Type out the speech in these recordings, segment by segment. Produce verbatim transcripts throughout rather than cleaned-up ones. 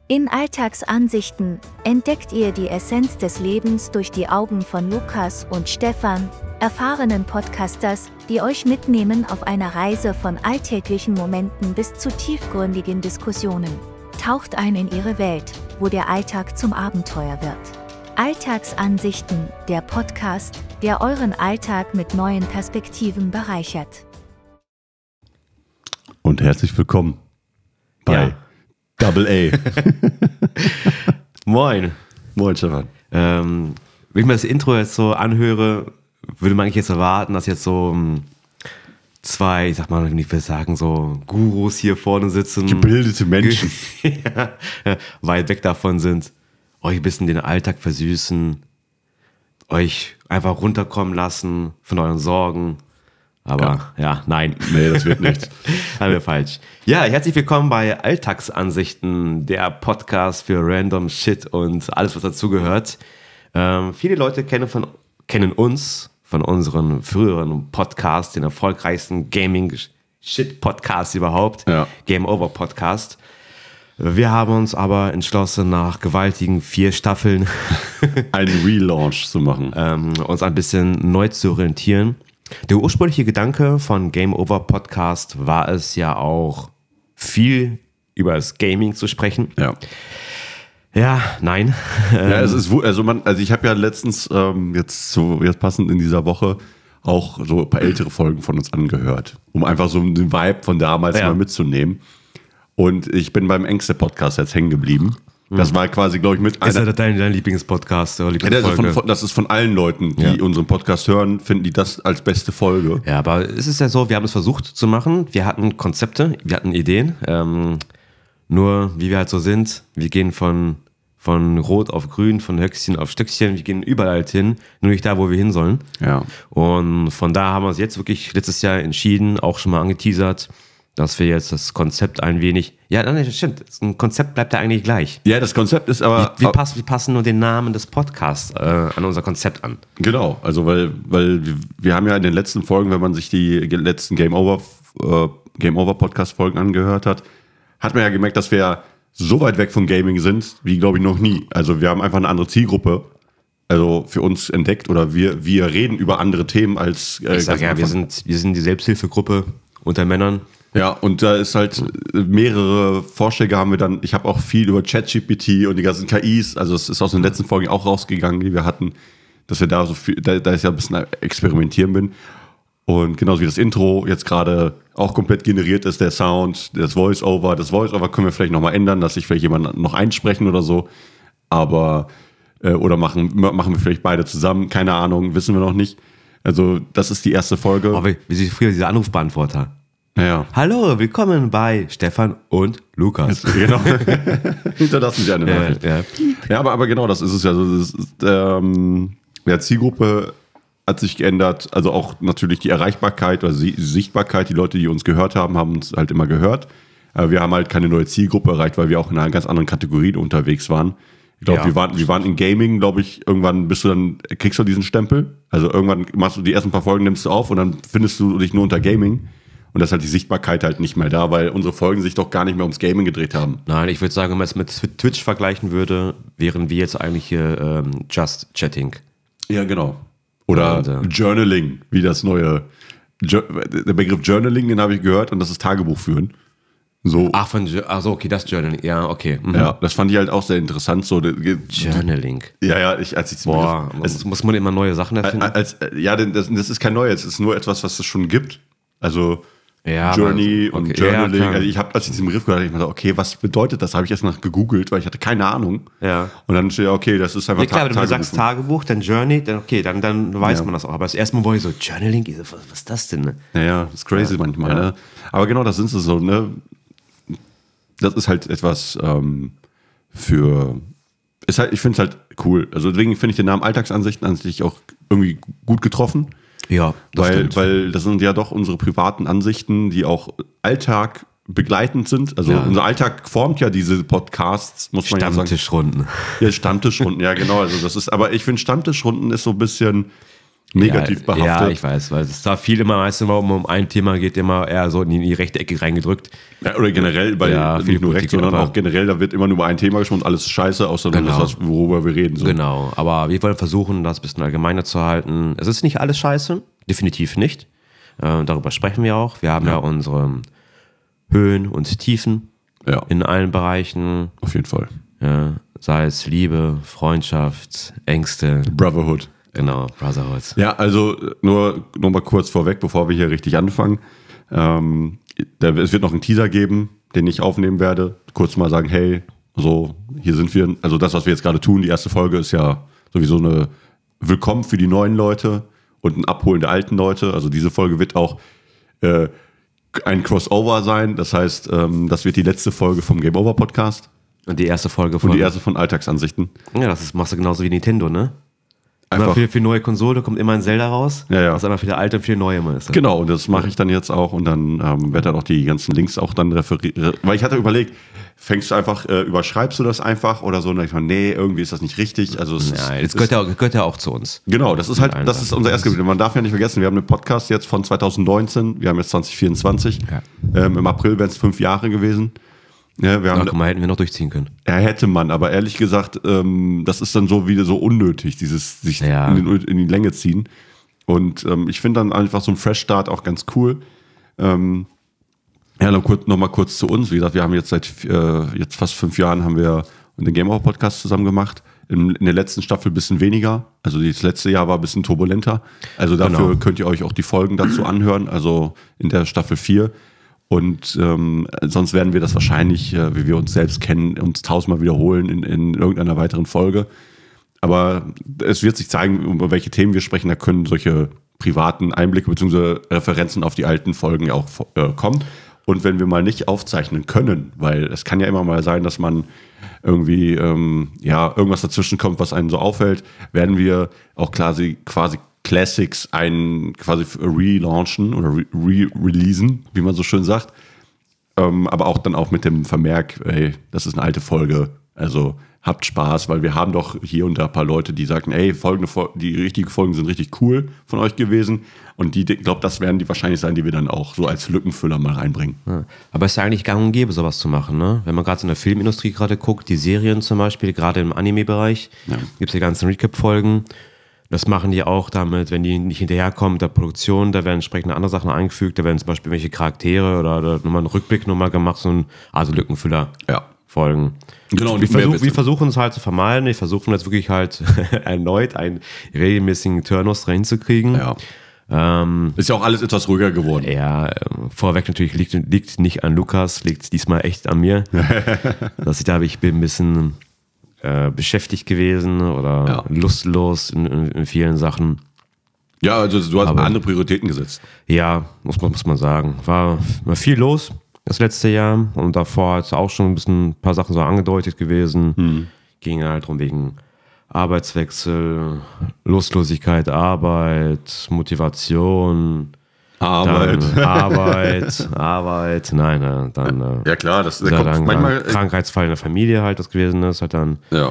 In Alltagsansichten entdeckt ihr die Essenz des Lebens durch die Augen von Lukas und Stefan, erfahrenen Podcasters, die euch mitnehmen auf einer Reise von alltäglichen Momenten bis zu tiefgründigen Diskussionen. Taucht ein in ihre Welt, wo der Alltag zum Abenteuer wird. Alltagsansichten, der Podcast, der euren Alltag mit neuen Perspektiven bereichert. Und herzlich willkommen bei Ja. Double A. Moin. Moin, Stefan. Ähm, wenn ich mir das Intro jetzt so anhöre, würde man eigentlich jetzt erwarten, dass jetzt so um, zwei, ich sag mal, ich will sagen, so Gurus hier vorne sitzen. Gebildete Menschen. ja, ja, weit weg davon sind, euch ein bisschen den Alltag versüßen, euch einfach runterkommen lassen von euren Sorgen. Aber ja, ja nein. Nee, das wird nichts. Haben wir falsch. Ja, herzlich willkommen bei Alltagsansichten, der Podcast für random Shit und alles, was dazugehört. Ähm, viele Leute kennen, von, kennen uns von unseren früheren Podcasts, den erfolgreichsten Gaming-Shit-Podcast überhaupt, Ja. Game Over Podcast. Wir haben uns aber entschlossen, nach gewaltigen vier Staffeln Einen Relaunch zu machen. ähm, uns ein bisschen neu zu orientieren. Der ursprüngliche Gedanke von Game Over Podcast war es ja auch, viel über das Gaming zu sprechen. Ja. Ja, nein. Ja, es ist, wu- also man, also ich habe ja letztens ähm, jetzt so jetzt passend in dieser Woche auch so ein paar ältere Folgen von uns angehört, um einfach so den Vibe von damals Ja. mal mitzunehmen. Und ich bin beim Ängste-Podcast jetzt hängen geblieben. Das war quasi, glaube ich, mit Ist einer. das dein, dein Lieblingspodcast oder Ja, das, ist Lieblingsfolge? von, von, das ist von allen Leuten, die Ja. unseren Podcast hören, finden die das als beste Folge. Ja, aber es ist ja so, wir haben es versucht zu machen. Wir hatten Konzepte, wir hatten Ideen. Ähm, nur, wie wir halt so sind, wir gehen von, von Rot auf Grün, von Höchstchen auf Stöckchen, wir gehen überall halt hin, nur nicht da, wo wir hin sollen. Ja. Und von da haben wir uns jetzt wirklich letztes Jahr entschieden, auch schon mal angeteasert, dass wir jetzt das Konzept ein wenig, ja, nein, das stimmt, ein Konzept bleibt ja eigentlich gleich. Ja, das Konzept ist aber. Wir, passen, wir passen nur den Namen des Podcasts äh, an unser Konzept an. Genau, also weil, weil wir- wir haben ja in den letzten Folgen, wenn man sich die letzten Game Over, äh, Game Over Podcast Folgen angehört hat, hat man ja gemerkt, dass wir so weit weg von Gaming sind, wie glaube ich noch nie. Also wir haben einfach eine andere Zielgruppe, also für uns entdeckt, oder wir, wir reden über andere Themen als. Äh, Ich sag ganz ja, am wir Anfang. sind, wir sind die Selbsthilfegruppe unter Männern. Ja, und da ist halt äh, mehrere Vorschläge haben wir dann. Ich habe auch viel über ChatGPT und die ganzen K Is, also es ist aus den letzten Folgen auch rausgegangen, die wir hatten, dass wir da so viel, da, da ich ja ein bisschen experimentieren bin. Und genauso wie das Intro jetzt gerade auch komplett generiert ist, der Sound, das Voice-Over. Das Voice-Over können wir vielleicht nochmal ändern, dass sich vielleicht jemand noch einsprechen oder so. Aber, äh, oder machen, machen wir vielleicht beide zusammen, keine Ahnung, wissen wir noch nicht. Also, das ist die erste Folge. Oh, wie, wie sie früher dieser Anrufbeantworter. Naja. Hallo, willkommen bei Stefan und Lukas. Genau. Hinterlassen Sie eine Ja, Nachricht. ja. Ja, aber, aber genau, das ist es ja. Also das ist, ähm, ja, Zielgruppe hat sich geändert. Also auch natürlich die Erreichbarkeit oder die Sichtbarkeit. Die Leute, die uns gehört haben, haben uns halt immer gehört. Aber wir haben halt keine neue Zielgruppe erreicht, weil wir auch in einer ganz anderen Kategorie unterwegs waren. Ich glaube, Ja, wir, waren, wir waren in Gaming, glaube ich, irgendwann bist du dann, kriegst du diesen Stempel. Also irgendwann machst du die ersten paar Folgen, nimmst du auf und dann findest du dich nur unter Gaming. Und das ist halt die Sichtbarkeit halt nicht mehr da, weil unsere Folgen sich doch gar nicht mehr ums Gaming gedreht haben. Nein, ich würde sagen, wenn man es mit Twitch vergleichen würde, wären wir jetzt eigentlich hier ähm, Just Chatting. Ja, genau. Oder Und, äh, Journaling, wie das neue. Jo- der Begriff Journaling, den habe ich gehört, und das ist Tagebuch führen. So. Ach, von, Jo- ach so, okay, das Journaling. Ja, okay. Mhm. Ja, das fand ich halt auch sehr interessant. So, Journaling. ja, ja, ich, als ich den Boah, Begriff- muss, muss man immer neue Sachen erfinden? als, als, ja, denn das, das ist kein neues, es ist nur etwas, was es schon gibt. Also Ja, Journey aber- und okay, ja, Journaling. klar. Also ich habe, als ich diesen Begriff gehört habe, ich mir gedacht, okay, was bedeutet das? Habe ich erst nach gegoogelt, weil ich hatte keine Ahnung. Ja. Und dann steht ja, okay, das ist einfach Ja, klar, Ta- wenn du sagst Tagebuch, dann Journey, dann okay, dann, dann weiß Ja. man das auch. Aber das erste Mal war ich so, Journaling, was, was ist das denn? Ne? Naja, das ist crazy manchmal, Ja. ne? Aber genau, das sind sie so, ne? Das ist halt etwas ähm, für. Ist halt, ich finde es halt cool. Also deswegen finde ich den Namen Alltagsansichten an sich auch irgendwie gut getroffen. Ja, das Weil, stimmt. weil das sind ja doch unsere privaten Ansichten, die auch Alltag begleitend sind. Also Ja. unser Alltag formt ja diese Podcasts, muss man ja sagen. Stammtischrunden. Ja, Stammtischrunden, ja genau. Also das ist, aber ich finde Stammtischrunden ist so ein bisschen. negativ ja, behaftet. Ja, ich weiß, weil es da viel immer meistens um, um ein Thema geht, immer eher so in die, in die rechte Ecke reingedrückt. Ja, oder generell, bei ja, nicht nur rechts, sondern auch generell, da wird immer nur über ein Thema gesprochen und alles scheiße, außer genau. das, worüber wir reden. So. Genau, aber wir wollen versuchen, das ein bisschen allgemeiner zu halten. Es ist nicht alles scheiße, definitiv nicht. Äh, darüber sprechen wir auch. Wir haben ja, ja unsere Höhen und Tiefen ja. in allen Bereichen. Auf jeden Fall. Ja, sei es Liebe, Freundschaft, Ängste. Brotherhood. Genau, Brotherhood. Ja, also nur, nur mal kurz vorweg, bevor wir hier richtig anfangen. Ähm, da, es wird noch einen Teaser geben, den ich aufnehmen werde. Kurz mal sagen, hey, so, hier sind wir. Also das, was wir jetzt gerade tun, die erste Folge ist ja sowieso eine Willkommen für die neuen Leute und ein Abholen der alten Leute. Also diese Folge wird auch äh, ein Crossover sein. Das heißt, ähm, das wird die letzte Folge vom Game Over Podcast. Und die erste Folge von... Und die erste von Alltagsansichten. Ja, das ist, machst du genauso wie Nintendo, ne? Einfach immer für, für neue Konsole kommt immer ein Zelda raus. Ja, ja. Was einmal für die alte und für die neue immer ist. Genau, und das mache ich dann jetzt auch und dann ähm, werde dann auch die ganzen Links auch dann referieren. Weil ich hatte überlegt, fängst du einfach, äh, überschreibst du das einfach oder so? Und dann ich mal, nee, irgendwie ist das nicht richtig. Also es Nein, ist, das gehört ja, auch, gehört ja auch zu uns. Genau, das ist halt, das ist unser erstes Gebiet. Man darf ja nicht vergessen, wir haben einen Podcast jetzt von zwanzig neunzehn, wir haben jetzt zwanzig vierundzwanzig. Ja. Ähm, im April wären es fünf Jahre gewesen. Ja, wir haben, Ach, guck mal, hätten wir noch durchziehen können. Ja, hätte man, aber ehrlich gesagt, ähm, das ist dann so wieder so unnötig, dieses sich ja. in, den, in die Länge ziehen. Und ähm, ich finde dann einfach so ein Fresh-Start auch ganz cool. Ähm, ja, noch, kurz, noch mal kurz zu uns. Wie gesagt, wir haben jetzt seit äh, jetzt fast fünf Jahren haben wir den Game Over Podcast zusammen gemacht. In, in der letzten Staffel ein bisschen weniger. Also das letzte Jahr war ein bisschen turbulenter. Also dafür genau. könnt ihr euch auch die Folgen dazu anhören. Also in der Staffel vier. Und ähm, sonst werden wir das wahrscheinlich, äh, wie wir uns selbst kennen, uns tausendmal wiederholen in, in irgendeiner weiteren Folge. Aber es wird sich zeigen, über welche Themen wir sprechen. Da können solche privaten Einblicke bzw. Referenzen auf die alten Folgen auch äh, kommen. Und wenn wir mal nicht aufzeichnen können, weil es kann ja immer mal sein, dass man irgendwie ähm, ja irgendwas dazwischen kommt, was einen so auffällt, werden wir auch quasi quasi Classics einen quasi relaunchen oder re-releasen, wie man so schön sagt. Ähm, aber auch dann auch mit dem Vermerk, ey, das ist eine alte Folge, also habt Spaß, weil wir haben doch hier und da ein paar Leute, die sagen, ey, folgende Fol- die richtigen Folgen sind richtig cool von euch gewesen. Und die, ich glaube, das werden die wahrscheinlich sein, die wir dann auch so als Lückenfüller mal reinbringen. Ja. Aber es ist ja eigentlich gang und gäbe, sowas zu machen, ne? Wenn man gerade in der Filmindustrie gerade guckt, die Serien zum Beispiel, gerade im Anime-Bereich, ja. gibt es die ganzen Recap-Folgen. Das machen die auch damit, wenn die nicht hinterherkommen mit der Produktion, da werden entsprechende andere Sachen eingefügt, da werden zum Beispiel welche Charaktere oder, oder nochmal einen Rückblick nochmal gemacht, so ein, also Lückenfüller ja. Folgen. Genau, und wir, versuch, wir versuchen es halt zu vermeiden, wir versuchen jetzt wirklich halt erneut einen regelmäßigen Turnus reinzukriegen. Ja. Ähm, ist ja auch alles etwas ruhiger geworden. Ja, vorweg natürlich liegt, liegt nicht an Lukas, liegt diesmal echt an mir. Dass ich da ich bin ein bisschen äh, beschäftigt gewesen oder ja. lustlos in, in, in vielen Sachen. Ja, also du hast Aber, andere Prioritäten gesetzt. Ja, muss man, muss man sagen. War, war viel los das letzte Jahr und davor hat es auch schon ein bisschen ein paar Sachen so angedeutet gewesen. Hm. Ging halt drum wegen Arbeitswechsel, Lustlosigkeit, Arbeit, Motivation, Arbeit, dann Arbeit, Arbeit, nein, dann ja klar, das ist kommt dann manchmal Krankheitsfall in der Familie halt das gewesen ist halt dann. Ja.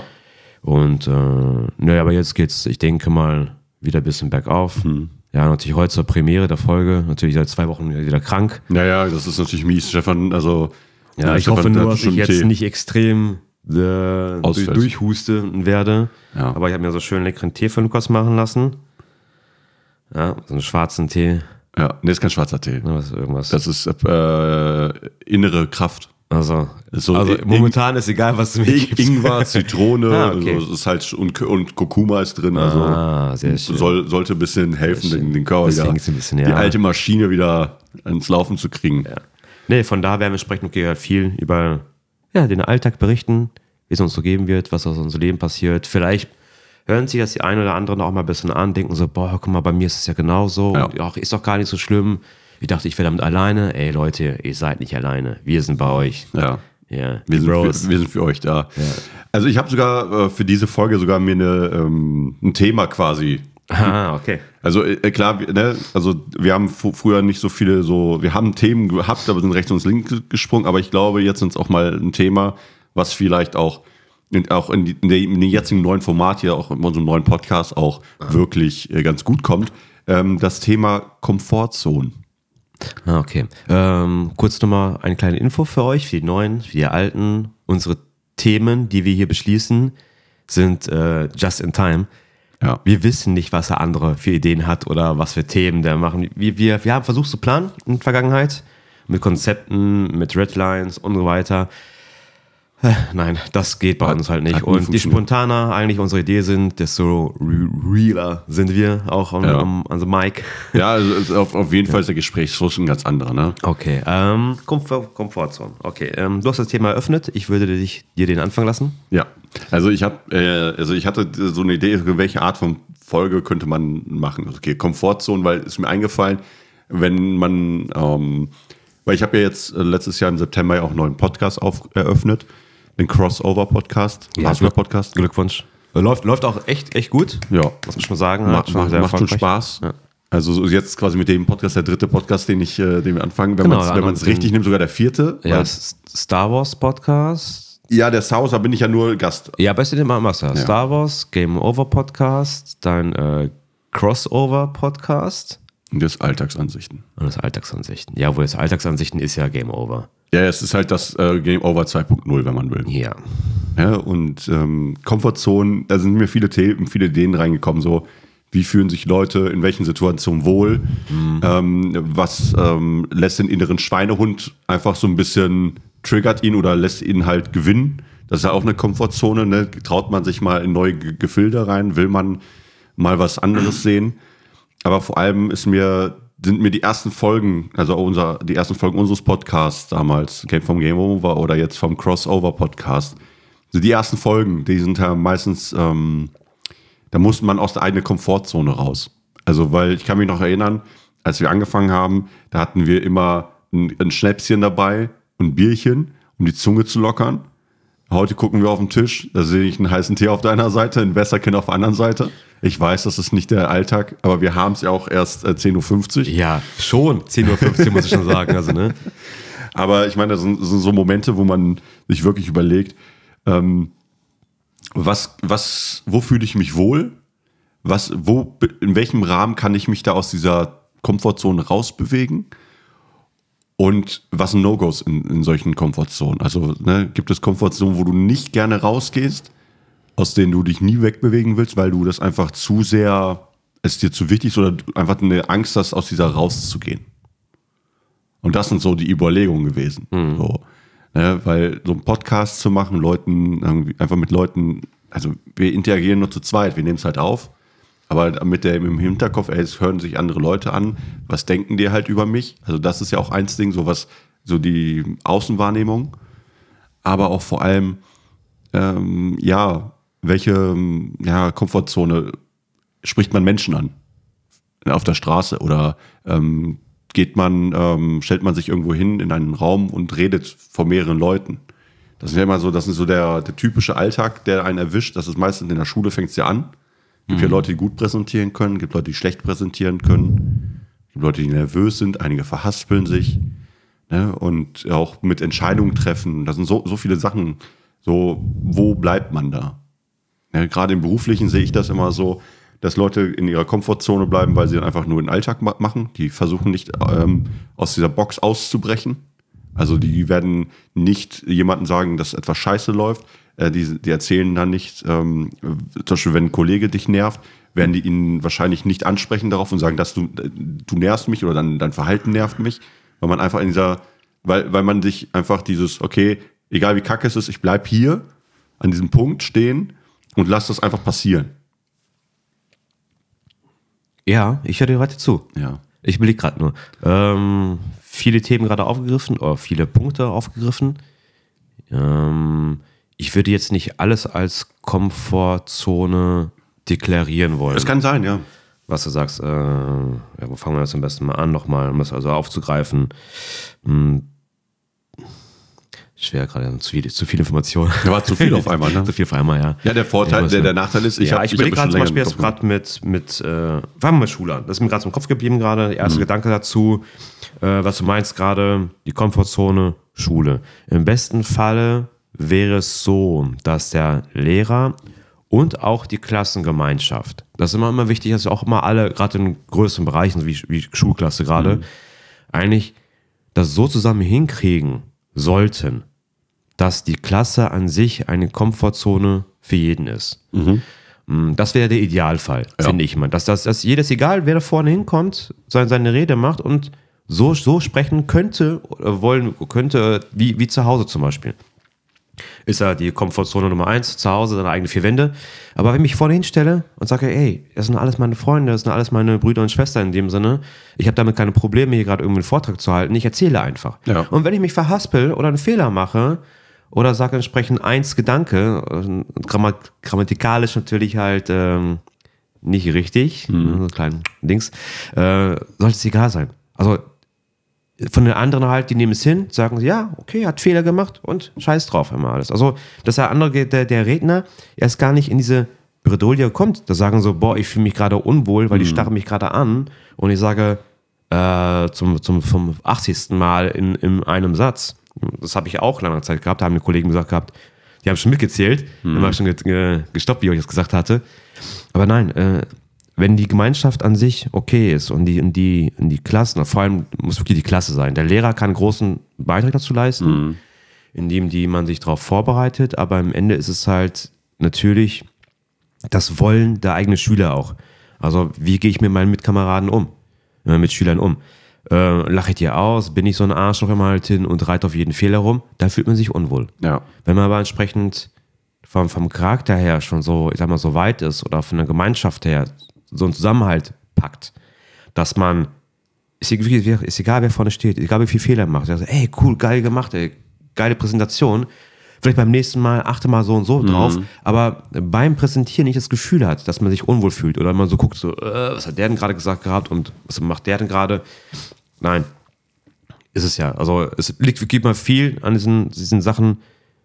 Und äh, naja, aber jetzt geht's, ich denke mal, wieder ein bisschen bergauf. Hm. Ja, natürlich heute zur Premiere der Folge, natürlich seit zwei Wochen wieder krank. Naja, das ist natürlich mies, Stefan, also ja, ja ich Stefan, hoffe nur, dass ich jetzt Tee. nicht extrem Äh, durch, durchhusten werde. Ja. Aber ich habe mir so schön leckeren Tee von Lukas machen lassen. Ja, so einen schwarzen Tee. Ja, nee, ist kein schwarzer Tee. Ja, was ist irgendwas? Das ist äh, innere Kraft. Also, so also in, momentan ist egal, was du mir gibst. Ingwer, Zitrone, ah, okay. also ist halt und, und Kurkuma ist drin. Also ah, sehr schön. Soll, sollte ein bisschen helfen, den, den Körper wieder, ein bisschen, ja. die alte Maschine wieder ans Laufen zu kriegen. Ja. Nee, von da werden wir sprechen, okay, viel über ja, den Alltag berichten, wie es uns so geben wird, was aus unserem Leben passiert. Vielleicht hören sich das die einen oder anderen auch mal ein bisschen an, denken so, boah, guck mal, bei mir ist es ja genauso. Ja. Und, ach, ist doch gar nicht so schlimm. Ich dachte, ich wäre damit alleine. Ey, Leute, ihr seid nicht alleine. Wir sind bei euch. Ja. Ja, wir, sind für, wir sind für euch da. Ja. Also ich habe sogar äh, für diese Folge sogar mir eine, ähm, ein Thema quasi. Ah, okay. Also äh, klar, ne, also wir haben f- früher nicht so viele so, wir haben Themen gehabt, aber sind rechts und links gesprungen, aber ich glaube, jetzt sind es auch mal ein Thema, was vielleicht auch auch in, die, in, der, in dem jetzigen neuen Format hier, auch in unserem neuen Podcast auch ah. wirklich äh, ganz gut kommt. Ähm, das Thema Komfortzone. Ah, okay. Ähm, kurz nochmal eine kleine Info für euch, für die Neuen, für die Alten. Unsere Themen, die wir hier beschließen, sind äh, just in time. Ja. Wir wissen nicht, was der andere für Ideen hat oder was für Themen der machen. Wir, wir, wir haben versucht zu planen in der Vergangenheit mit Konzepten, mit Redlines und so weiter. Nein, das geht bei hat, uns halt nicht. Und je spontaner eigentlich unsere Idee sind, desto realer sind wir auch an, ja. am, an so Mic. Ja, also auf, auf jeden Fall ist der Gesprächsfluss ein ganz anderer. Ne? Okay, ähm, Komfort, Komfortzone. Okay, ähm, du hast das Thema eröffnet. Ich würde dich, dir den Anfang lassen. Ja, also ich, hab, äh, also ich hatte so eine Idee, welche Art von Folge könnte man machen. Okay, Komfortzone, weil es mir eingefallen, wenn man, ähm, weil ich habe ja jetzt letztes Jahr im September ja auch einen neuen Podcast auf, eröffnet. Den Crossover-Podcast, ja, Podcast. Glückwunsch. Läuft, läuft auch echt, echt gut. Ja. Muss man schon sagen. Macht, macht, macht schon Spaß. Ja. Also jetzt quasi mit dem Podcast, der dritte Podcast, den ich, äh, den wir anfangen, wenn genau, man es richtig nimmt, sogar der vierte. Ja, Star Wars Podcast. Ja, der Star Wars, da bin ich ja nur Gast. Ja, bist du den mal machst du. Ja. Star Wars, Game Over Podcast, dein äh, Crossover Podcast. Und das Alltagsansichten. Und das Alltagsansichten. Ja, wo das Alltagsansichten ist ja Game Over. Ja, es ist halt das äh, Game Over zwei Punkt null, wenn man will. Ja. Ja, und ähm, Komfortzone, da sind mir viele Themen, viele Ideen reingekommen, so wie fühlen sich Leute in welchen Situationen wohl, mhm. ähm, was ähm, lässt den inneren Schweinehund einfach so ein bisschen, triggert ihn oder lässt ihn halt gewinnen. Das ist ja auch eine Komfortzone, ne? Traut man sich mal in neue Gefilde rein, will man mal was anderes sehen. Aber vor allem ist mir sind mir die ersten Folgen, also unser, die ersten Folgen unseres Podcasts damals, vom Game Over oder jetzt vom Crossover Podcast, also die ersten Folgen, die sind ja meistens, ähm, da musste man aus der eigenen Komfortzone raus. Also, weil ich kann mich noch erinnern, als wir angefangen haben, da hatten wir immer ein, ein Schnäpschen dabei und ein Bierchen, um die Zunge zu lockern. Heute gucken wir auf den Tisch, da sehe ich einen heißen Tee auf deiner Seite, einen Wässerchen auf der anderen Seite. Ich weiß, das ist nicht der Alltag, aber wir haben es ja auch erst äh, zehn Uhr fünfzig. Ja, schon zehn Uhr fünfzig muss ich schon sagen. Also, ne? Aber ich meine, das sind, das sind so Momente, wo man sich wirklich überlegt, ähm, was, was, wo fühle ich mich wohl? Was, wo, in welchem Rahmen kann ich mich da aus dieser Komfortzone rausbewegen? Und was sind No-Gos in, in solchen Komfortzonen? Also ne, gibt es Komfortzonen, wo du nicht gerne rausgehst, aus denen du dich nie wegbewegen willst, weil du das einfach zu sehr, es dir zu wichtig ist oder du einfach eine Angst hast, aus dieser rauszugehen. Und das sind so die Überlegungen gewesen. Mhm. So, ne, weil so einen Podcast zu machen, Leuten, irgendwie einfach mit Leuten, also wir interagieren nur zu zweit, wir nehmen es halt auf, aber mit dem im Hinterkopf, ey, es hören sich andere Leute an, was denken die halt über mich? Also das ist ja auch eins Ding, so was, so die Außenwahrnehmung, aber auch vor allem, ähm, ja, welche ja, Komfortzone spricht man Menschen an auf der Straße oder ähm, geht man, ähm, stellt man sich irgendwo hin in einen Raum und redet vor mehreren Leuten. Das ist ja immer so, das ist so der, der typische Alltag, der einen erwischt. Das ist meistens in der Schule, fängt es ja an. Es gibt mhm. ja Leute, die gut präsentieren können, es gibt Leute, die schlecht präsentieren können, es gibt Leute, die nervös sind, einige verhaspeln sich, ne? Und auch mit Entscheidungen treffen. Das sind so, so viele Sachen. So, wo bleibt man da? Ja, gerade im Beruflichen sehe ich das immer so, dass Leute in ihrer Komfortzone bleiben, weil sie dann einfach nur den Alltag ma- machen. Die versuchen nicht ähm, aus dieser Box auszubrechen. Also die werden nicht jemandem sagen, dass etwas scheiße läuft. Äh, die, die erzählen dann nicht, ähm, zum Beispiel wenn ein Kollege dich nervt, werden die ihn wahrscheinlich nicht ansprechen darauf und sagen, dass du, du nervst mich oder dein, dein Verhalten nervt mich. Weil man einfach in dieser, weil, weil man sich einfach dieses, okay, egal wie kacke es ist, ich bleib hier an diesem Punkt stehen und lass das einfach passieren. Ja, ich höre dir weiter zu. Ja. Ich überlege gerade nur. Ähm, viele Themen gerade aufgegriffen, oder viele Punkte aufgegriffen. Ähm, ich würde jetzt nicht alles als Komfortzone deklarieren wollen. Das kann sein, ja. Was du sagst, äh, ja, wo fangen wir das am besten mal an, nochmal, um das also aufzugreifen. Hm. Schwer gerade, zu viel, zu viel Information. Ja, war zu viel auf einmal, ne? Zu viel auf einmal, ja. Ja, der Vorteil, ja, der, der Nachteil ist, ich ja, habe ich überlege gerade zum Beispiel jetzt gerade mit, mit äh, fangen wir mal Schule an. Das ist mir gerade so im Kopf geblieben gerade. Der erste mhm. Gedanke dazu, äh, was du meinst gerade, die Komfortzone, Schule. Im besten Falle wäre es so, dass der Lehrer und auch die Klassengemeinschaft, das ist immer, immer wichtig, dass auch immer alle, gerade in größeren Bereichen, wie, wie Schulklasse gerade, mhm. eigentlich das so zusammen hinkriegen sollten, dass die Klasse an sich eine Komfortzone für jeden ist. Mhm. Das wäre der Idealfall, ja. finde ich mal. Dass, dass, dass jedes, egal wer da vorne hinkommt, seine, seine Rede macht und so, so sprechen könnte, oder wollen könnte, wie, wie zu Hause zum Beispiel. Ist ja die Komfortzone Nummer eins, zu Hause, seine eigenen vier Wände. Aber wenn ich mich vorne hinstelle und sage, ey, das sind alles meine Freunde, das sind alles meine Brüder und Schwestern in dem Sinne, ich habe damit keine Probleme, hier gerade irgendwie einen Vortrag zu halten, ich erzähle einfach. Ja. Und wenn ich mich verhaspel oder einen Fehler mache oder sage entsprechend eins Gedanke, grammat- grammatikalisch natürlich halt ähm, nicht richtig, mhm. so kleinen Dings, äh, sollte es egal sein. Also von den anderen halt, die nehmen es hin, sagen, ja, okay, hat Fehler gemacht und scheiß drauf immer alles. Also, dass der andere, der, der Redner erst gar nicht in diese Bredouille kommt, da sagen so, boah, ich fühle mich gerade unwohl, weil mhm. die starren mich gerade an und ich sage äh, zum, zum vom achtzigsten Mal in, in einem Satz, das habe ich auch lange Zeit gehabt, da haben die Kollegen gesagt gehabt, die haben schon mitgezählt, mhm. dann war schon ge- gestoppt, wie ich das gesagt hatte. Aber nein, äh, wenn die Gemeinschaft an sich okay ist und die, und die, und die Klassen, vor allem muss wirklich die Klasse sein. Der Lehrer kann einen großen Beitrag dazu leisten, mhm. indem die man sich darauf vorbereitet, aber am Ende ist es halt natürlich das Wollen der eigenen Schüler auch. Also wie gehe ich mit meinen Mitkameraden um, äh, mit Schülern um? Äh, lache ich dir aus, bin ich so ein Arschloch immer halt hin und reite auf jeden Fehler rum, dann fühlt man sich unwohl. Ja. Wenn man aber entsprechend vom, vom Charakter her schon so, ich sag mal, so weit ist oder von der Gemeinschaft her so einen Zusammenhalt packt, dass man, ist, ist egal, wer vorne steht, egal, wie viele Fehler macht, also, ey, cool, geil gemacht, ey, geile Präsentation, vielleicht beim nächsten Mal achte mal so und so drauf, mhm. aber beim Präsentieren nicht das Gefühl hat, dass man sich unwohl fühlt oder man so guckt, so, äh, was hat der denn gerade gesagt gehabt und was macht der denn gerade? Nein, ist es ja. Also es liegt wirklich mal viel an diesen, diesen Sachen,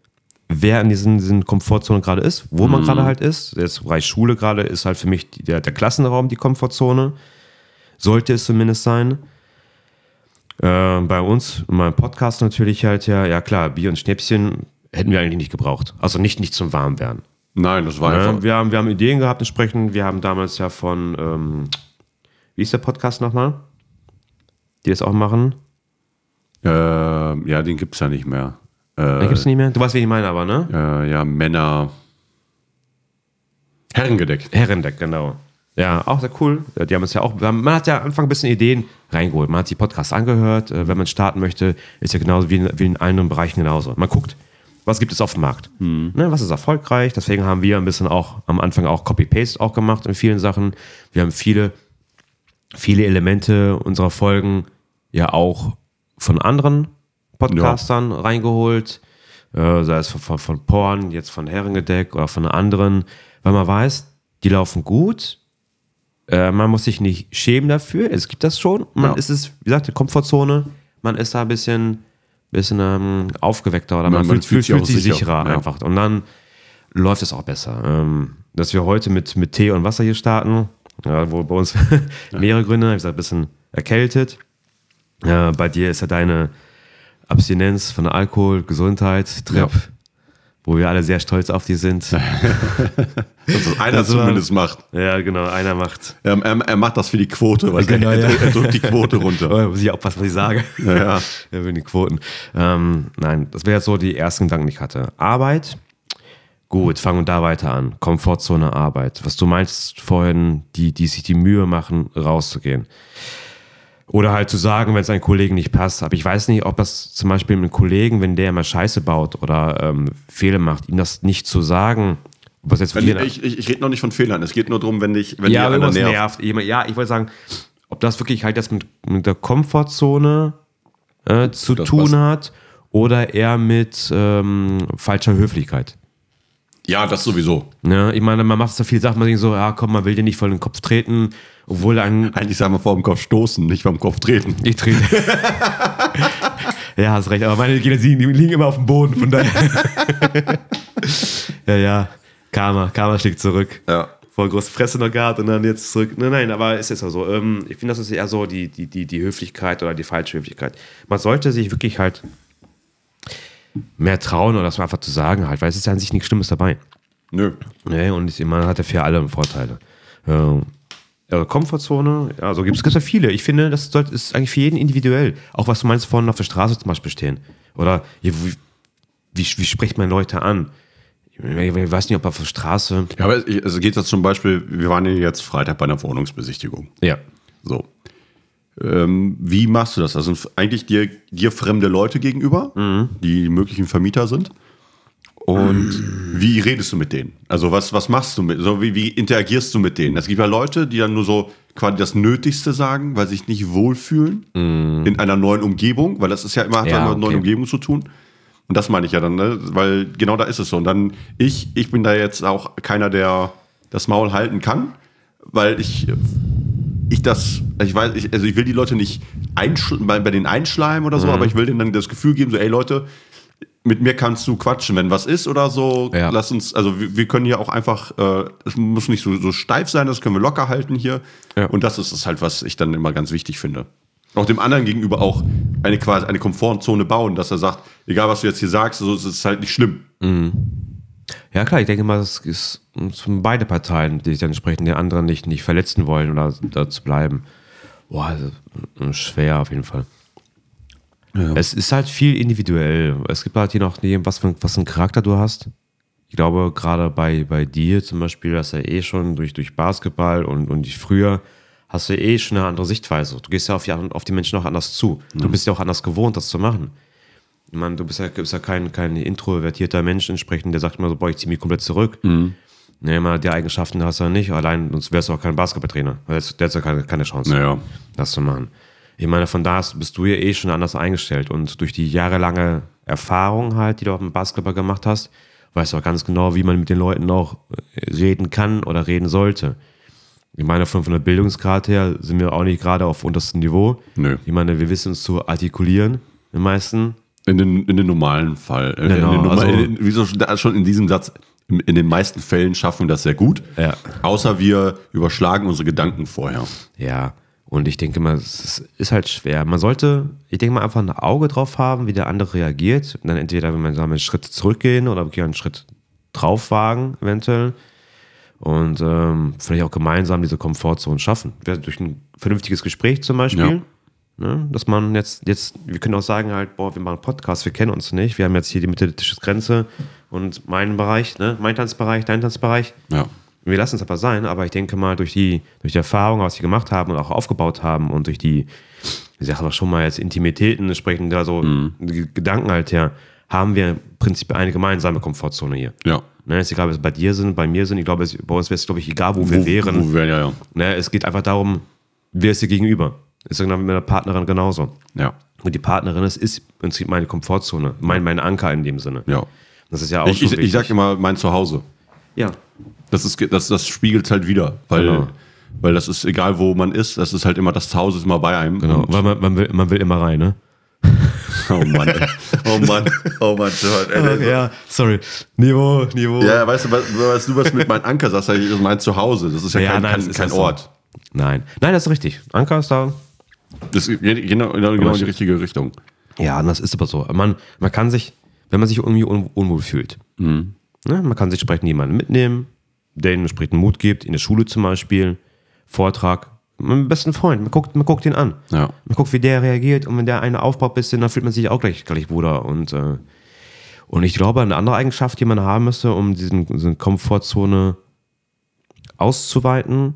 wer in diesen, diesen Komfortzonen gerade ist, wo man mhm. gerade halt ist. Jetzt Bereich Schule gerade ist halt für mich die, der, der Klassenraum die Komfortzone. Sollte es zumindest sein. Äh, bei uns, in meinem Podcast natürlich halt ja, ja klar, Bier und Schnäpschen hätten wir eigentlich nicht gebraucht. Also nicht, nicht zum Warmwerden. Nein, das war ja, einfach... Wir haben, wir haben Ideen gehabt entsprechend. Wir haben damals ja von, ähm, wie ist der Podcast nochmal? Die das auch machen? Äh, ja, den gibt es ja nicht mehr. Den gibt es nicht mehr? Du weißt, wie ich meine, aber, ne? Äh, ja, Männer... Herrengedeck. Herrengedeck, genau. Ja, auch sehr cool. Die haben es ja auch, man hat ja am Anfang ein bisschen Ideen reingeholt. Man hat die Podcasts angehört. Wenn man starten möchte, ist ja genauso wie in, wie in anderen Bereichen genauso. Man guckt, was gibt es auf dem Markt? Hm. Ne, was ist erfolgreich? Deswegen haben wir ein bisschen auch am Anfang auch Copy-Paste auch gemacht in vielen Sachen. Wir haben viele, viele Elemente unserer Folgen ja auch von anderen Podcastern ja. reingeholt. Äh, sei es von, von, von Porn, jetzt von Herrengedeck oder von anderen. Weil man weiß, die laufen gut. Äh, man muss sich nicht schämen dafür. Es gibt das schon. Man ja. ist es, wie gesagt, die Komfortzone. Man ist da ein bisschen, bisschen ähm, aufgeweckter oder man, man fühlt, fühlt, fühlt sich sicher. sicherer ja. einfach. Und dann läuft es auch besser. Ähm, dass wir heute mit, mit Tee und Wasser hier starten, ja, wo bei uns mehrere Gründe, ich gesagt, ein bisschen erkältet. Äh, bei dir ist ja deine Abstinenz von Alkohol, Gesundheit, Trip. Ja. Wo wir alle sehr stolz auf die sind. Dass das einer das zumindest war, macht. Ja, genau, einer macht. Er, er, er macht das für die Quote, weil genau, er, ja. er drückt die Quote runter. Oh, muss ich aufpassen, was ich sage. Ja, ja. Er will die Quoten. Ähm, nein, das wäre jetzt so die ersten Gedanken, die ich hatte. Arbeit, gut, fangen wir da weiter an. Komfortzone Arbeit. Was du meinst vorhin, die, die sich die Mühe machen, rauszugehen. Oder halt zu sagen, wenn es einem Kollegen nicht passt. Aber ich weiß nicht, ob das zum Beispiel mit einem Kollegen, wenn der immer Scheiße baut oder ähm, Fehler macht, ihm das nicht zu sagen. Was jetzt wenn ich ich, ich rede noch nicht von Fehlern. Es geht nur darum, wenn dich wenn ja, dir einer nervt. nervt. Ja, ich wollte sagen, ob das wirklich halt das mit, mit der Komfortzone äh, zu das tun passt. hat oder eher mit ähm, falscher Höflichkeit. Ja, das sowieso. Ja, ich meine, man macht so viele Sachen, man denkt so, ja komm, man will dir nicht voll den Kopf treten, obwohl ein... Eigentlich sagen wir vor dem Kopf stoßen, nicht vor dem Kopf treten. Ich trete. Ja, hast recht, aber meine Kinder die liegen immer auf dem Boden, von daher... ja, ja, Karma, Karma schlägt zurück. Ja. Voll große Fresse noch gehabt und dann jetzt zurück. Nein, nein, aber ist jetzt auch so. Ähm, ich finde, das ist eher so die, die, die, die Höflichkeit oder die falsche Höflichkeit. Man sollte sich wirklich halt mehr trauen oder das mal einfach zu sagen halt, weil es ist ja an sich nichts Schlimmes dabei. Nö. Nee, und ich, man hat ja für alle Vorteile. Ja. Ja, Komfortzone, ja, so gibt es ja viele. Ich finde, das sollte, ist eigentlich für jeden individuell. Auch was du meinst, vorhin auf der Straße zum Beispiel stehen. Oder wie, wie, wie spricht man Leute an? Ich weiß nicht, ob auf der Straße. Ja, aber es also geht jetzt zum Beispiel, wir waren ja jetzt Freitag bei einer Wohnungsbesichtigung. Ja. So. Ähm, wie machst du das? Das sind eigentlich dir, dir fremde Leute gegenüber, mhm. die möglichen Vermieter sind. Und wie redest du mit denen? Also was, was machst du mit, so wie, wie interagierst du mit denen? Es gibt ja Leute, die dann nur so quasi das Nötigste sagen, weil sie sich nicht wohlfühlen mm. in einer neuen Umgebung, weil das ist ja immer, hat ja, mit einer okay. neuen Umgebung zu tun. Und das meine ich ja dann, ne? Weil genau da ist es so. Und dann, ich, ich bin da jetzt auch keiner, der das Maul halten kann, weil ich, ich das, ich weiß, ich, also ich will die Leute nicht einschl- bei, bei denen einschleimen oder so, mm. aber ich will denen dann das Gefühl geben, so ey Leute, mit mir kannst du quatschen, wenn was ist oder so. Ja. Lass uns, also wir, wir können hier auch einfach, äh, es muss nicht so, so steif sein, das können wir locker halten hier. Ja. Und das ist es halt, was ich dann immer ganz wichtig finde. Auch dem anderen gegenüber auch eine quasi eine Komfortzone bauen, dass er sagt, egal was du jetzt hier sagst, so ist es halt nicht schlimm. Mhm. Ja klar, ich denke mal, das ist von beide Parteien, die sich dann entsprechend den anderen nicht, nicht verletzen wollen oder da zu bleiben. Boah, schwer auf jeden Fall. Ja. Es ist halt viel individuell. Es gibt halt je nachdem, was für, was für einen Charakter du hast. Ich glaube, gerade bei, bei dir zum Beispiel, dass ja eh schon durch, durch Basketball und, und früher hast du eh schon eine andere Sichtweise. Du gehst ja auf die, auf die Menschen auch anders zu. Mhm. Du bist ja auch anders gewohnt, das zu machen. Ich meine, du bist ja, bist ja kein, kein introvertierter Mensch entsprechend, der sagt immer so, boah, ich zieh mich komplett zurück. Mhm. Nee, mal die Eigenschaften hast du ja nicht. Allein, sonst wärst du auch kein Basketballtrainer. Der hat ja keine, keine Chance, naja. das zu machen. Ich meine, von da bist du ja eh schon anders eingestellt und durch die jahrelange Erfahrung halt, die du auf dem Basketball gemacht hast, weißt du auch ganz genau, wie man mit den Leuten auch reden kann oder reden sollte. Ich meine, von, von der Bildungsgrad her sind wir auch nicht gerade auf unterstem Niveau. Nö. Ich meine, wir wissen uns zu artikulieren, die meisten. In den, in den normalen Fall. Genau, in den Normal, also, in, wieso schon in diesem Satz, in den meisten Fällen schaffen wir das sehr gut. Ja. Außer wir überschlagen unsere Gedanken vorher. Ja. Und ich denke mal, es ist halt schwer. Man sollte, ich denke mal, einfach ein Auge drauf haben, wie der andere reagiert. Und dann entweder, wenn man sagen, einen Schritt zurückgehen oder einen Schritt drauf wagen, eventuell. Und ähm, vielleicht auch gemeinsam diese Komfortzone schaffen. Durch ein vernünftiges Gespräch zum Beispiel. Ja. Ne? Dass man jetzt, jetzt, wir können auch sagen halt, boah, wir machen einen Podcast, wir kennen uns nicht. Wir haben jetzt hier die Mitte der Tischgrenze und meinen Bereich, ne? Mein Tanzbereich, dein Tanzbereich. Ja. Wir lassen es aber sein, aber ich denke mal, durch die, durch die Erfahrung, was wir gemacht haben und auch aufgebaut haben und durch die, ich sag aber schon mal jetzt Intimitäten entsprechend, also mhm. die Gedanken halt her, haben wir im Prinzip eine gemeinsame Komfortzone hier. Ja. Ne, ist egal, ob es bei dir sind, bei mir sind, ich glaube, es, bei uns wäre es, glaube ich, egal, wo, wo wir wären. Wo wir wären, ja, ja. Ne, es geht einfach darum, wer ist dir gegenüber? Ist genau mit meiner Partnerin genauso. Ja. Und die Partnerin, das ist im Prinzip meine Komfortzone, mein, mein Anker in dem Sinne. Ja. Das ist ja auch ich, schon ich, ich sag immer, mein Zuhause. Ja. Das, ist, das, das spiegelt es halt wieder, weil, genau. weil das ist egal, wo man ist, das ist halt immer, das Zuhause ist immer bei einem. Genau, weil man, man, will, man will immer rein, ne? Oh Mann, ey. Oh Mann, oh Mann. Ey, ja, sorry. Niveau, Niveau. Ja, weißt du, weißt du, was mit meinem Anker sagst, das ist mein Zuhause, das ist ja, ja kein, nein, kein, kein Ort. So. Nein, nein, das ist richtig. Anker ist da. Das geht genau, genau, genau in die richtige Richtung. Ja, das ist aber so. Man, man kann sich, wenn man sich irgendwie un, unwohl fühlt, mhm. ne, man kann sich entsprechend jemanden mitnehmen, der ihnen entsprechend Mut gibt, in der Schule zum Beispiel, Vortrag, mit dem besten Freund, man guckt, man guckt ihn an. Ja. Man guckt, wie der reagiert und wenn der eine aufbaut bisschen, dann fühlt man sich auch gleich, gleich Bruder. Und, äh, und ich glaube, eine andere Eigenschaft, die man haben müsste, um diesen, diese Komfortzone auszuweiten,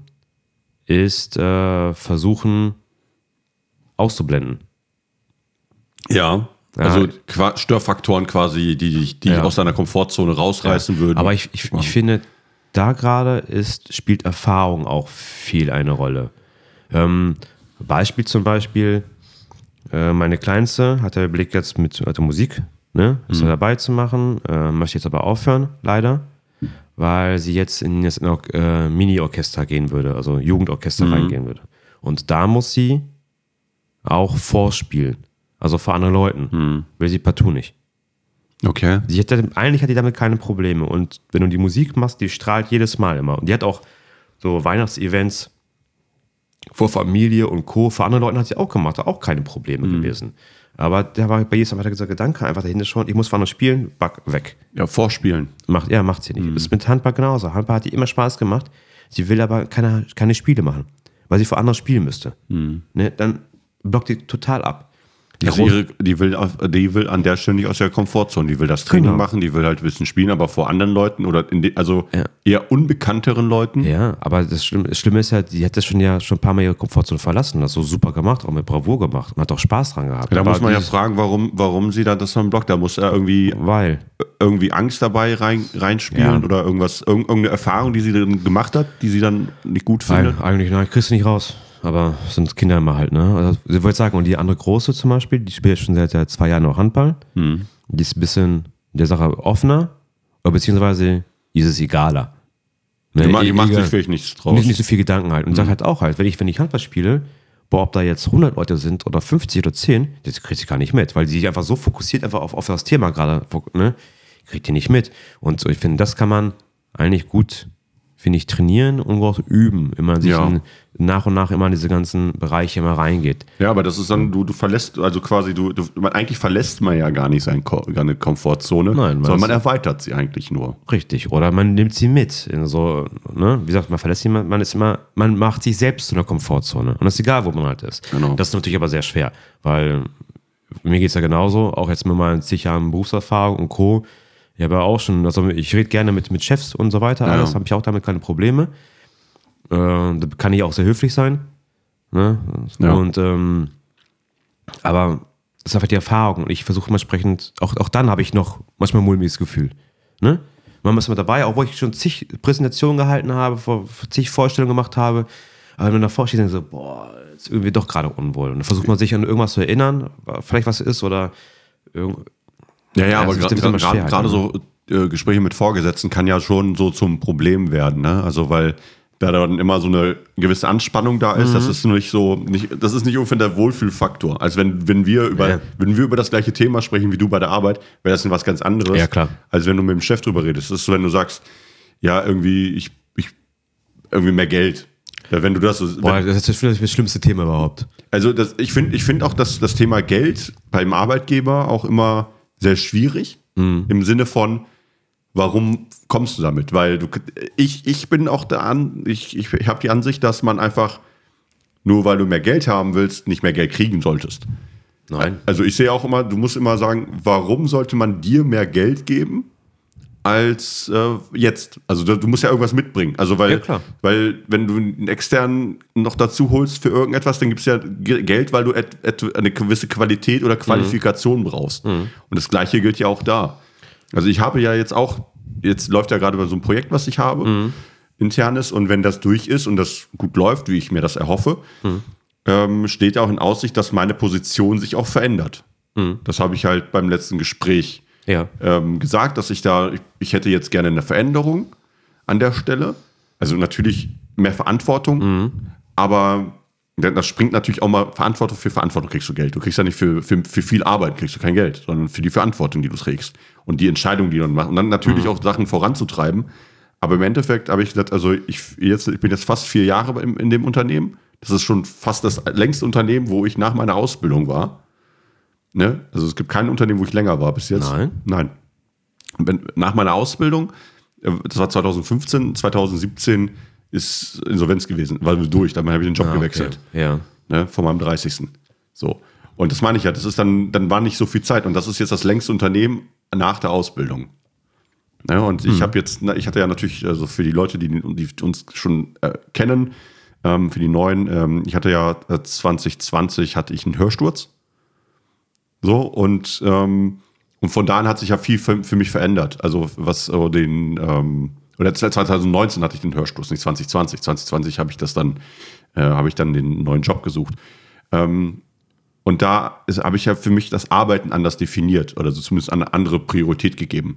ist äh, versuchen auszublenden. Ja. Also ja. Störfaktoren quasi, die dich die ja. aus deiner Komfortzone rausreißen ja. würden. Aber ich, ich, ich finde, da gerade ist, spielt Erfahrung auch viel eine Rolle. Ähm, Beispiel zum Beispiel, äh, meine Kleinste hat der Blick jetzt mit also Musik, ne, ist mhm. dabei zu machen, äh, möchte jetzt aber aufhören, leider, weil sie jetzt in das äh, Mini-Orchester gehen würde, also Jugendorchester mhm. reingehen würde. Und da muss sie auch vorspielen. Also vor anderen Leuten. Hm. Will sie partout nicht. Okay. Sie hat, eigentlich hat die damit keine Probleme. Und wenn du die Musik machst, die strahlt jedes Mal immer. Und die hat auch so Weihnachtsevents vor Familie und Co. Vor anderen Leuten hat sie auch gemacht, auch keine Probleme hm. gewesen. Aber da war bei jedem dieser Gedanke einfach dahinter schon, ich muss vorne spielen, back, weg. Ja, vorspielen. Macht, ja, macht sie nicht. Mhm. Ist mit Handball genauso. Handball hat ihr immer Spaß gemacht. Sie will aber keine, keine Spiele machen, weil sie vor anderen spielen müsste. Mhm. Ne, dann blockt die total ab. Die, also ihre, die, will, die will an der Stelle nicht aus der Komfortzone. Die will das Training genau. machen, die will halt ein bisschen spielen, aber vor anderen Leuten oder in de, also ja. eher unbekannteren Leuten. Ja, aber das Schlimme, das Schlimme ist ja, die hat das schon ja schon ein paar Mal ihre Komfortzone verlassen. Das so super gemacht, auch mit Bravour gemacht und hat auch Spaß dran gehabt. Da aber muss man ja fragen, warum, warum sie dann das am Block, da muss er irgendwie, weil. irgendwie Angst dabei rein, reinspielen ja. oder irgendwas, irgendeine Erfahrung, die sie dann gemacht hat, die sie dann nicht gut findet. Nein, eigentlich nein, kriegst du nicht raus. Aber sind Kinder immer halt, ne? Also, ich wollte sagen, und die andere Große zum Beispiel, die spielt schon seit, seit zwei Jahren noch Handball. Hm. Die ist ein bisschen der Sache offener, oder beziehungsweise ist es egaler. Ne? Die, die macht sich vielleicht nichts draus. Nicht, nicht so viel Gedanken halt. Und hm. sagt halt auch halt, wenn ich, wenn ich Handball spiele, boah, ob da jetzt hundert Leute sind oder fünfzig oder zehn, das kriegt sie gar nicht mit, weil sie sich einfach so fokussiert einfach auf, auf das Thema gerade, ne? Kriegt die nicht mit. Und so, ich finde, das kann man eigentlich gut, finde ich, trainieren und auch üben, wenn man sich ja. in, nach und nach immer in diese ganzen Bereiche immer reingeht. Ja, aber das ist dann, du, du verlässt, also quasi, du, du man, eigentlich verlässt man ja gar nicht seine, seine Komfortzone, Nein, sondern man erweitert sie eigentlich nur. Richtig, oder man nimmt sie mit. In so, ne? Wie gesagt, man verlässt sie, man, man ist immer, man macht sich selbst zu einer Komfortzone. Und das ist egal, wo man halt ist. Genau. Das ist natürlich aber sehr schwer, weil mir geht es ja genauso, auch jetzt mit meinen zig Jahren Berufserfahrung und Co. Ich habe ja auch schon, also ich rede gerne mit, mit Chefs und so weiter, ja. alles habe ich auch damit keine Probleme. Äh, da kann ich auch sehr höflich sein. Ne? Ja. Und ähm, aber das ist einfach die Erfahrung und ich versuche entsprechend, auch, auch dann habe ich noch manchmal ein mulmiges Gefühl. Ne? Man ist immer dabei, obwohl ich schon zig Präsentationen gehalten habe, vor, zig Vorstellungen gemacht habe, aber wenn man davor steht, dann so, boah, ist irgendwie doch gerade unwohl. Und dann versucht man sich an irgendwas zu erinnern, vielleicht was ist oder irgend Ja, ja, aber gerade gra gra so äh, Gespräche mit Vorgesetzten kann ja schon so zum Problem werden, ne? Also weil da dann immer so eine gewisse Anspannung da ist, mhm. das ist nicht so, nicht, das ist nicht ungefähr der Wohlfühlfaktor. Also wenn, wenn wir über, ja. wenn wir über das gleiche Thema sprechen wie du bei der Arbeit, wäre das was ganz anderes. Ja, klar. Als wenn du mit dem Chef drüber redest. Das ist so, wenn du sagst, ja, irgendwie, ich, ich irgendwie mehr Geld. Ja, wenn du das so, Boah, das ist das, das schlimmste Thema überhaupt. Also das, ich finde ich find auch, dass das Thema Geld beim Arbeitgeber auch immer sehr schwierig, mhm. im Sinne von, warum kommst du damit? Weil du, ich, ich bin auch da an, ich, ich, ich habe die Ansicht, dass man einfach, nur weil du mehr Geld haben willst, nicht mehr Geld kriegen solltest. Nein. Also ich sehe auch immer, du musst immer sagen, warum sollte man dir mehr Geld geben als äh, jetzt? Also du, du musst ja irgendwas mitbringen. Also weil, ja, klar. weil wenn du einen externen noch dazu holst für irgendetwas, dann gibt es ja Geld, weil du et, et, eine gewisse Qualität oder Qualifikation mhm. brauchst. Mhm. Und das Gleiche gilt ja auch da. Also ich habe ja jetzt auch, jetzt läuft ja gerade bei so einem Projekt, was ich habe, mhm. internes, und wenn das durch ist und das gut läuft, wie ich mir das erhoffe, mhm. ähm, steht auch in Aussicht, dass meine Position sich auch verändert. Mhm. Das habe ich halt beim letzten Gespräch ja. ähm, gesagt, dass ich da, ich, ich hätte jetzt gerne eine Veränderung an der Stelle. Also natürlich mehr Verantwortung, mhm. aber das springt natürlich auch mal, Verantwortung für Verantwortung kriegst du Geld. Du kriegst ja nicht für, für, für viel Arbeit kriegst du kein Geld, sondern für die Verantwortung, die du trägst und die Entscheidung, die du machst. Und dann natürlich mhm. auch Sachen voranzutreiben. Aber im Endeffekt habe ich gesagt, also ich, jetzt, ich bin jetzt fast vier Jahre in, in dem Unternehmen. Das ist schon fast das längste Unternehmen, wo ich nach meiner Ausbildung war. Ne? Also es gibt kein Unternehmen, wo ich länger war bis jetzt. Nein. Nein. Nach meiner Ausbildung, das war zwanzig fünfzehn, zwanzig siebzehn ist Insolvenz gewesen, weil wir durch, dann habe ich den Job ah, gewechselt. Okay. Ja. Ne, vor meinem dreißigsten So. Und das meine ich ja, das ist dann, dann war nicht so viel Zeit. Und das ist jetzt das längste Unternehmen nach der Ausbildung. Ne, und ich mhm. habe jetzt, ich hatte ja natürlich, also für die Leute, die, die uns schon äh, kennen, ähm, für die Neuen, ähm, ich hatte ja äh, zwanzig zwanzig hatte ich einen Hörsturz. So, und, ähm, und von da an hat sich ja viel für, für mich verändert. Also was äh, den, ähm, oder zwanzig neunzehn hatte ich den Hörsturz, nicht zwanzig zwanzig. zwanzig zwanzig habe ich das dann, äh, habe ich dann den neuen Job gesucht. Ähm, und da habe ich ja für mich das Arbeiten anders definiert oder so zumindest eine andere Priorität gegeben.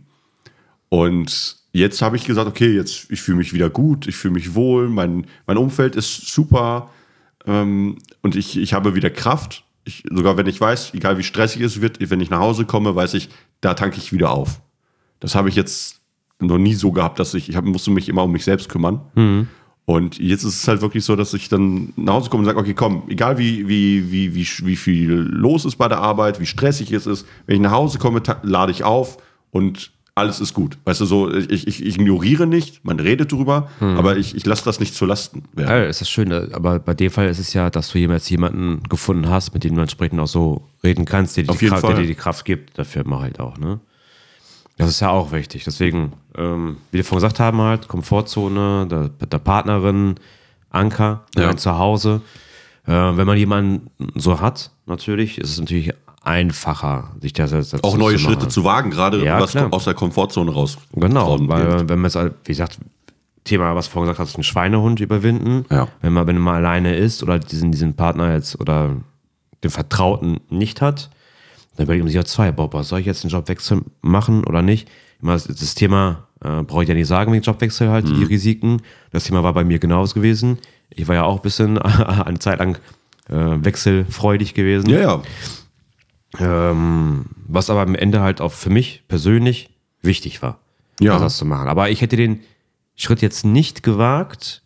Und jetzt habe ich gesagt, okay, jetzt ich fühle mich wieder gut, ich fühle mich wohl, mein, mein Umfeld ist super ähm, und ich, ich habe wieder Kraft. Ich, sogar wenn ich weiß, egal wie stressig es wird, wenn ich nach Hause komme, weiß ich, da tanke ich wieder auf. Das habe ich jetzt noch nie so gehabt, dass ich, ich hab, musste mich immer um mich selbst kümmern. Mhm. Und jetzt ist es halt wirklich so, dass ich dann nach Hause komme und sage, okay, komm, egal wie, wie, wie, wie, wie viel los ist bei der Arbeit, wie stressig es ist, wenn ich nach Hause komme, ta- lade ich auf und alles ist gut. Weißt du, so, ich, ich, ich ignoriere nicht, man redet drüber, hm. aber ich, ich lasse das nicht zu Lasten werden. Ja, ist das schön, aber bei dem Fall ist es ja, dass du jemals jemanden gefunden hast, mit dem du entsprechend auch so reden kannst, der dir, die Kraft, der dir die Kraft gibt, dafür mach halt auch, ne? Das ist ja auch wichtig. Deswegen, ähm, wie wir vorhin gesagt haben, halt, Komfortzone, der, der Partnerin, Anker, ja. ein Zuhause. Äh, wenn man jemanden so hat, natürlich, ist es natürlich einfacher, sich das dazu auch neue zu Schritte zu wagen, gerade ja, was klar. aus der Komfortzone raus. Genau, weil wenn man jetzt, wie gesagt, Thema, was du vorhin gesagt hast, einen Schweinehund überwinden. Ja. Wenn man, wenn man alleine ist oder diesen, diesen Partner jetzt oder den Vertrauten nicht hat, dann überlegt man sich ja zwei, boah, soll ich jetzt einen Jobwechsel machen oder nicht? Das, das Thema äh, brauche ich ja nicht sagen, wegen Jobwechsel halt, mhm. die Risiken. Das Thema war bei mir genauso gewesen. Ich war ja auch ein bisschen eine Zeit lang äh, wechselfreudig gewesen. Ja, ja. Ähm, was aber am Ende halt auch für mich persönlich wichtig war, ja. das zu machen. Aber ich hätte den Schritt jetzt nicht gewagt,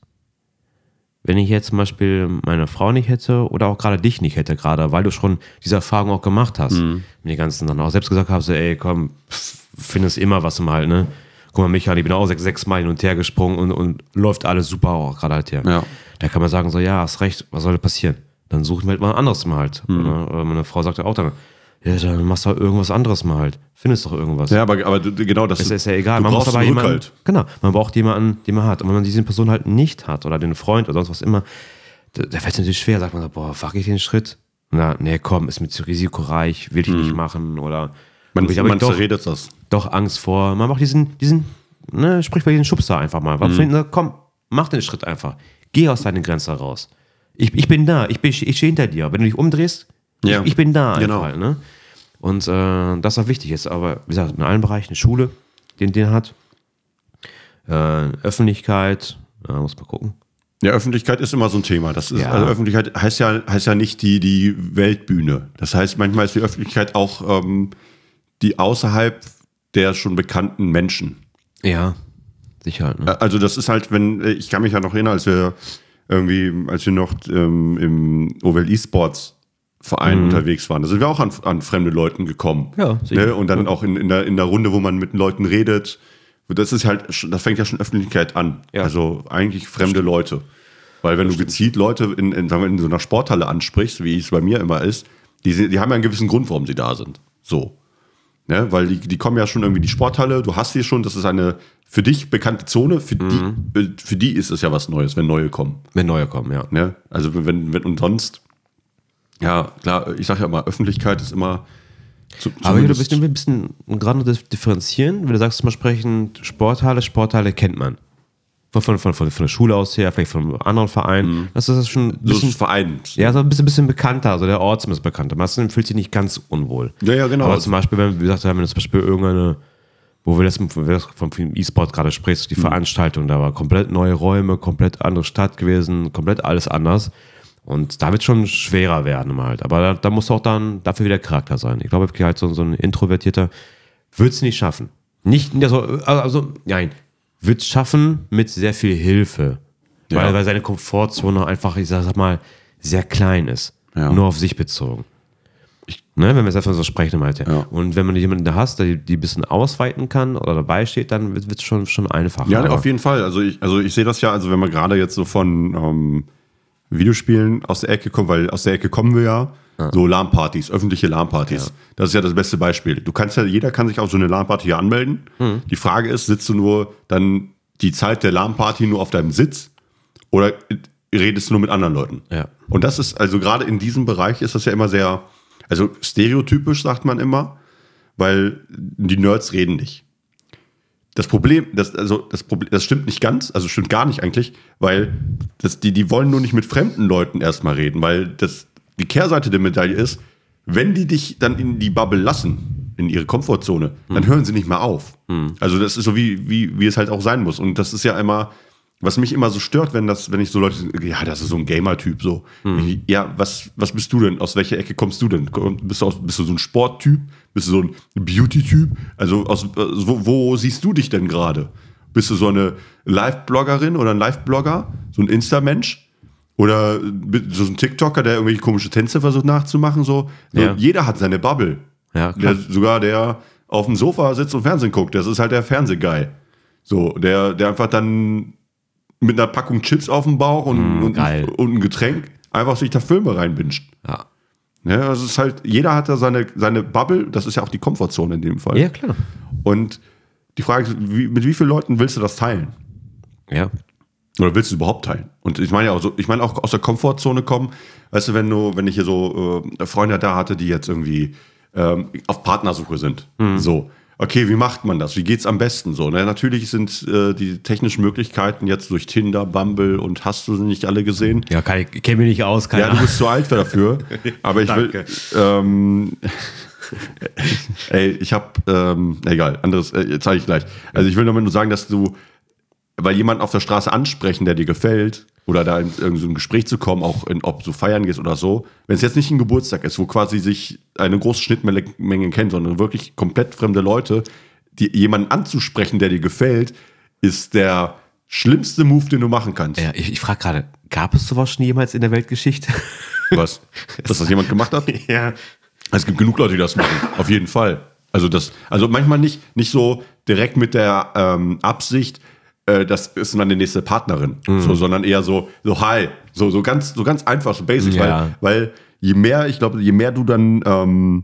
wenn ich jetzt zum Beispiel meine Frau nicht hätte oder auch gerade dich nicht hätte, gerade, weil du schon diese Erfahrung auch gemacht hast. Mhm. Mit den ganzen Sachen auch selbst gesagt hast, ey, komm, findest immer was im halt, ne? Guck mal, Michael, ich bin auch sechs, sechs Mal hin und her gesprungen und, und läuft alles super auch gerade halt her. Ja. Da kann man sagen, so, ja, hast recht, was soll passieren? Dann suchen wir halt mal ein anderes mal halt. Mhm. Oder, oder meine Frau sagte auch dann, ja, dann machst du halt irgendwas anderes mal halt. Findest doch irgendwas. Ja, aber, aber genau das ist, ist ja egal. Du man brauchst muss aber einen jemanden, Rückhalt. Genau, man braucht jemanden, den man hat. Und wenn man diese Person halt nicht hat oder den Freund oder sonst was immer, da, da fällt es natürlich schwer. Sagt man so, boah, wag ich den Schritt? Na, nee, komm, ist mir zu risikoreich, will ich hm. nicht machen oder man, ich, man doch, zerredet das. Doch Angst vor. Man macht diesen, diesen, ne, sprich bei diesen Schubser einfach mal. Hm. Finden, komm, mach den Schritt einfach. Geh aus deinen Grenzen raus. Ich, ich bin da, ich, bin, ich stehe hinter dir. Wenn du dich umdrehst, ja. ich, ich bin da genau. einfach. Ne? Und äh, das ist auch wichtig ist, aber wie gesagt, in allen Bereichen, Schule, den den hat, äh, Öffentlichkeit, äh, muss man gucken. Ja, Öffentlichkeit ist immer so ein Thema. Das ist, ja. also Öffentlichkeit heißt ja, heißt ja nicht die, die Weltbühne. Das heißt, manchmal ist die Öffentlichkeit auch ähm, die außerhalb der schon bekannten Menschen. Ja, sicher. Ne? Also das ist halt, wenn, ich kann mich ja noch erinnern, als wir irgendwie, als wir noch ähm, im O W L E-Sports Verein mhm. unterwegs waren. Da sind wir auch an, an fremde Leuten gekommen. Ja, ne? Und dann auch in, in, der, in der Runde, wo man mit den Leuten redet. Das ist halt, das fängt ja schon Öffentlichkeit an. Ja. Also eigentlich fremde Leute. Weil wenn das du gezielt Leute in, in, sagen wir, in so einer Sporthalle ansprichst, wie es bei mir immer ist, die, die haben ja einen gewissen Grund, warum sie da sind. So. Ne? Weil die, die kommen ja schon irgendwie in die Sporthalle, du hast sie schon, das ist eine für dich bekannte Zone, für, mhm. die, für die ist es ja was Neues, wenn neue kommen. Wenn neue kommen, ja. Ne? Also wenn, wenn und sonst. Ja, klar, ich sage ja immer, Öffentlichkeit ist immer. Zu, aber hier, du bist ein bisschen gerade differenzieren, wenn du sagst, zum Beispiel Sporthalle, Sporthalle kennt man. Von, von, von, von der Schule aus her, vielleicht von einem anderen Verein. Mhm. Das ist schon ein bisschen. So Verein. Ja, so ein bisschen, bisschen bekannter, also der Ort ist bekannter. Man fühlt sich nicht ganz unwohl. Ja, ja, genau. Aber zum Beispiel, wenn, wie gesagt, wenn du zum Beispiel irgendeine, wo wir das vom E-Sport gerade sprichst, die mhm. Veranstaltung, da war komplett neue Räume, komplett andere Stadt gewesen, komplett alles anders. Und da wird es schon schwerer werden halt. Aber da, da muss auch dann dafür wieder Charakter sein. Ich glaube, halt so, so ein Introvertierter wird es nicht schaffen. Nicht, also, also nein, wird es schaffen mit sehr viel Hilfe. Ja. Weil, weil seine Komfortzone einfach, ich sag mal, sehr klein ist. Ja. Nur auf sich bezogen. Ich, ne, wenn wir jetzt einfach so sprechen halt. Ja. Und wenn man jemanden da hast, der die ein bisschen ausweiten kann oder dabei steht, dann wird es schon, schon einfacher. Ja, auf jeden Fall. Also ich, also ich sehe das ja, also wenn man gerade jetzt so von ähm, Videospielen aus der Ecke kommt, weil aus der Ecke kommen wir ja, ja. so LAN-Partys, öffentliche LAN-Partys. Ja. Das ist ja das beste Beispiel. Du kannst ja, jeder kann sich auf so eine LAN-Party hier anmelden. Mhm. Die Frage ist, sitzt du nur dann die Zeit der LAN-Party nur auf deinem Sitz oder redest du nur mit anderen Leuten? Ja. Und das ist, also gerade in diesem Bereich ist das ja immer sehr, also stereotypisch sagt man immer, weil die Nerds reden nicht. Das Problem, das, also das Problem, das stimmt nicht ganz, also stimmt gar nicht eigentlich, weil das, die, die wollen nur nicht mit fremden Leuten erstmal reden, weil das, die Kehrseite der Medaille ist, wenn die dich dann in die Bubble lassen, in ihre Komfortzone, mhm. dann hören sie nicht mehr auf. Mhm. Also das ist so, wie, wie, wie es halt auch sein muss. Und das ist ja immer, was mich immer so stört, wenn das, wenn ich so Leute, ja, das ist so ein Gamer-Typ, so. Mhm. Ja, was, was bist du denn? Aus welcher Ecke kommst du denn? Bist du, aus, bist du so ein Sporttyp? Bist du so ein Beauty-Typ? Also, aus, wo, wo siehst du dich denn gerade? Bist du so eine Live-Bloggerin oder ein Live-Blogger, so ein Insta-Mensch? Oder so ein TikToker, der irgendwelche komische Tänze versucht nachzumachen? So. So, Ja. Jeder hat seine Bubble. Ja, klar. Der, sogar der auf dem Sofa sitzt und Fernsehen guckt, das ist halt der Fernsehguy. So, der, der einfach dann mit einer Packung Chips auf dem Bauch und, Mm, und, geil. und ein Getränk einfach sich da Filme reinbinscht. Ja. Ja, das ist halt, jeder hat da seine, seine Bubble, das ist ja auch die Komfortzone in dem Fall. Ja, klar. Und die Frage ist, wie, mit wie vielen Leuten willst du das teilen? Ja. Oder willst du es überhaupt teilen? Und ich meine ja auch so, ich meine auch aus der Komfortzone kommen, weißt du, wenn du, wenn ich hier so äh, Freunde da hatte, die jetzt irgendwie ähm, auf Partnersuche sind. So. Okay, wie macht man das? Wie geht's am besten so? Ne? Natürlich sind äh, die technischen Möglichkeiten jetzt durch Tinder, Bumble und hast du sie nicht alle gesehen? Ja, kann ich kenne mich nicht aus, keine Ja, du Ahnung. bist zu alt für dafür. Aber ich will. Danke. Ähm, ey, ich hab. Ähm, egal, anderes äh, zeige ich gleich. Also ich will nur nur sagen, dass du, weil jemanden auf der Straße ansprechen, der dir gefällt, oder da in irgendein so ein Gespräch zu kommen, auch in, ob du feiern gehst oder so, wenn es jetzt nicht ein Geburtstag ist, wo quasi sich eine große Schnittmenge kennt, sondern wirklich komplett fremde Leute, die jemanden anzusprechen, der dir gefällt, ist der schlimmste Move, den du machen kannst. Ja, ich, ich frage gerade, gab es sowas schon jemals in der Weltgeschichte? Was? Dass das jemand gemacht hat? Ja. Es gibt genug Leute, die das machen. Auf jeden Fall. Also das, also manchmal nicht, nicht so direkt mit der ähm, Absicht, äh, das ist dann die nächste Partnerin, Mhm. so, sondern eher so, so hi, so, so ganz, so ganz einfach, so basic, Ja. weil, weil je mehr, ich glaube, je mehr du dann ähm,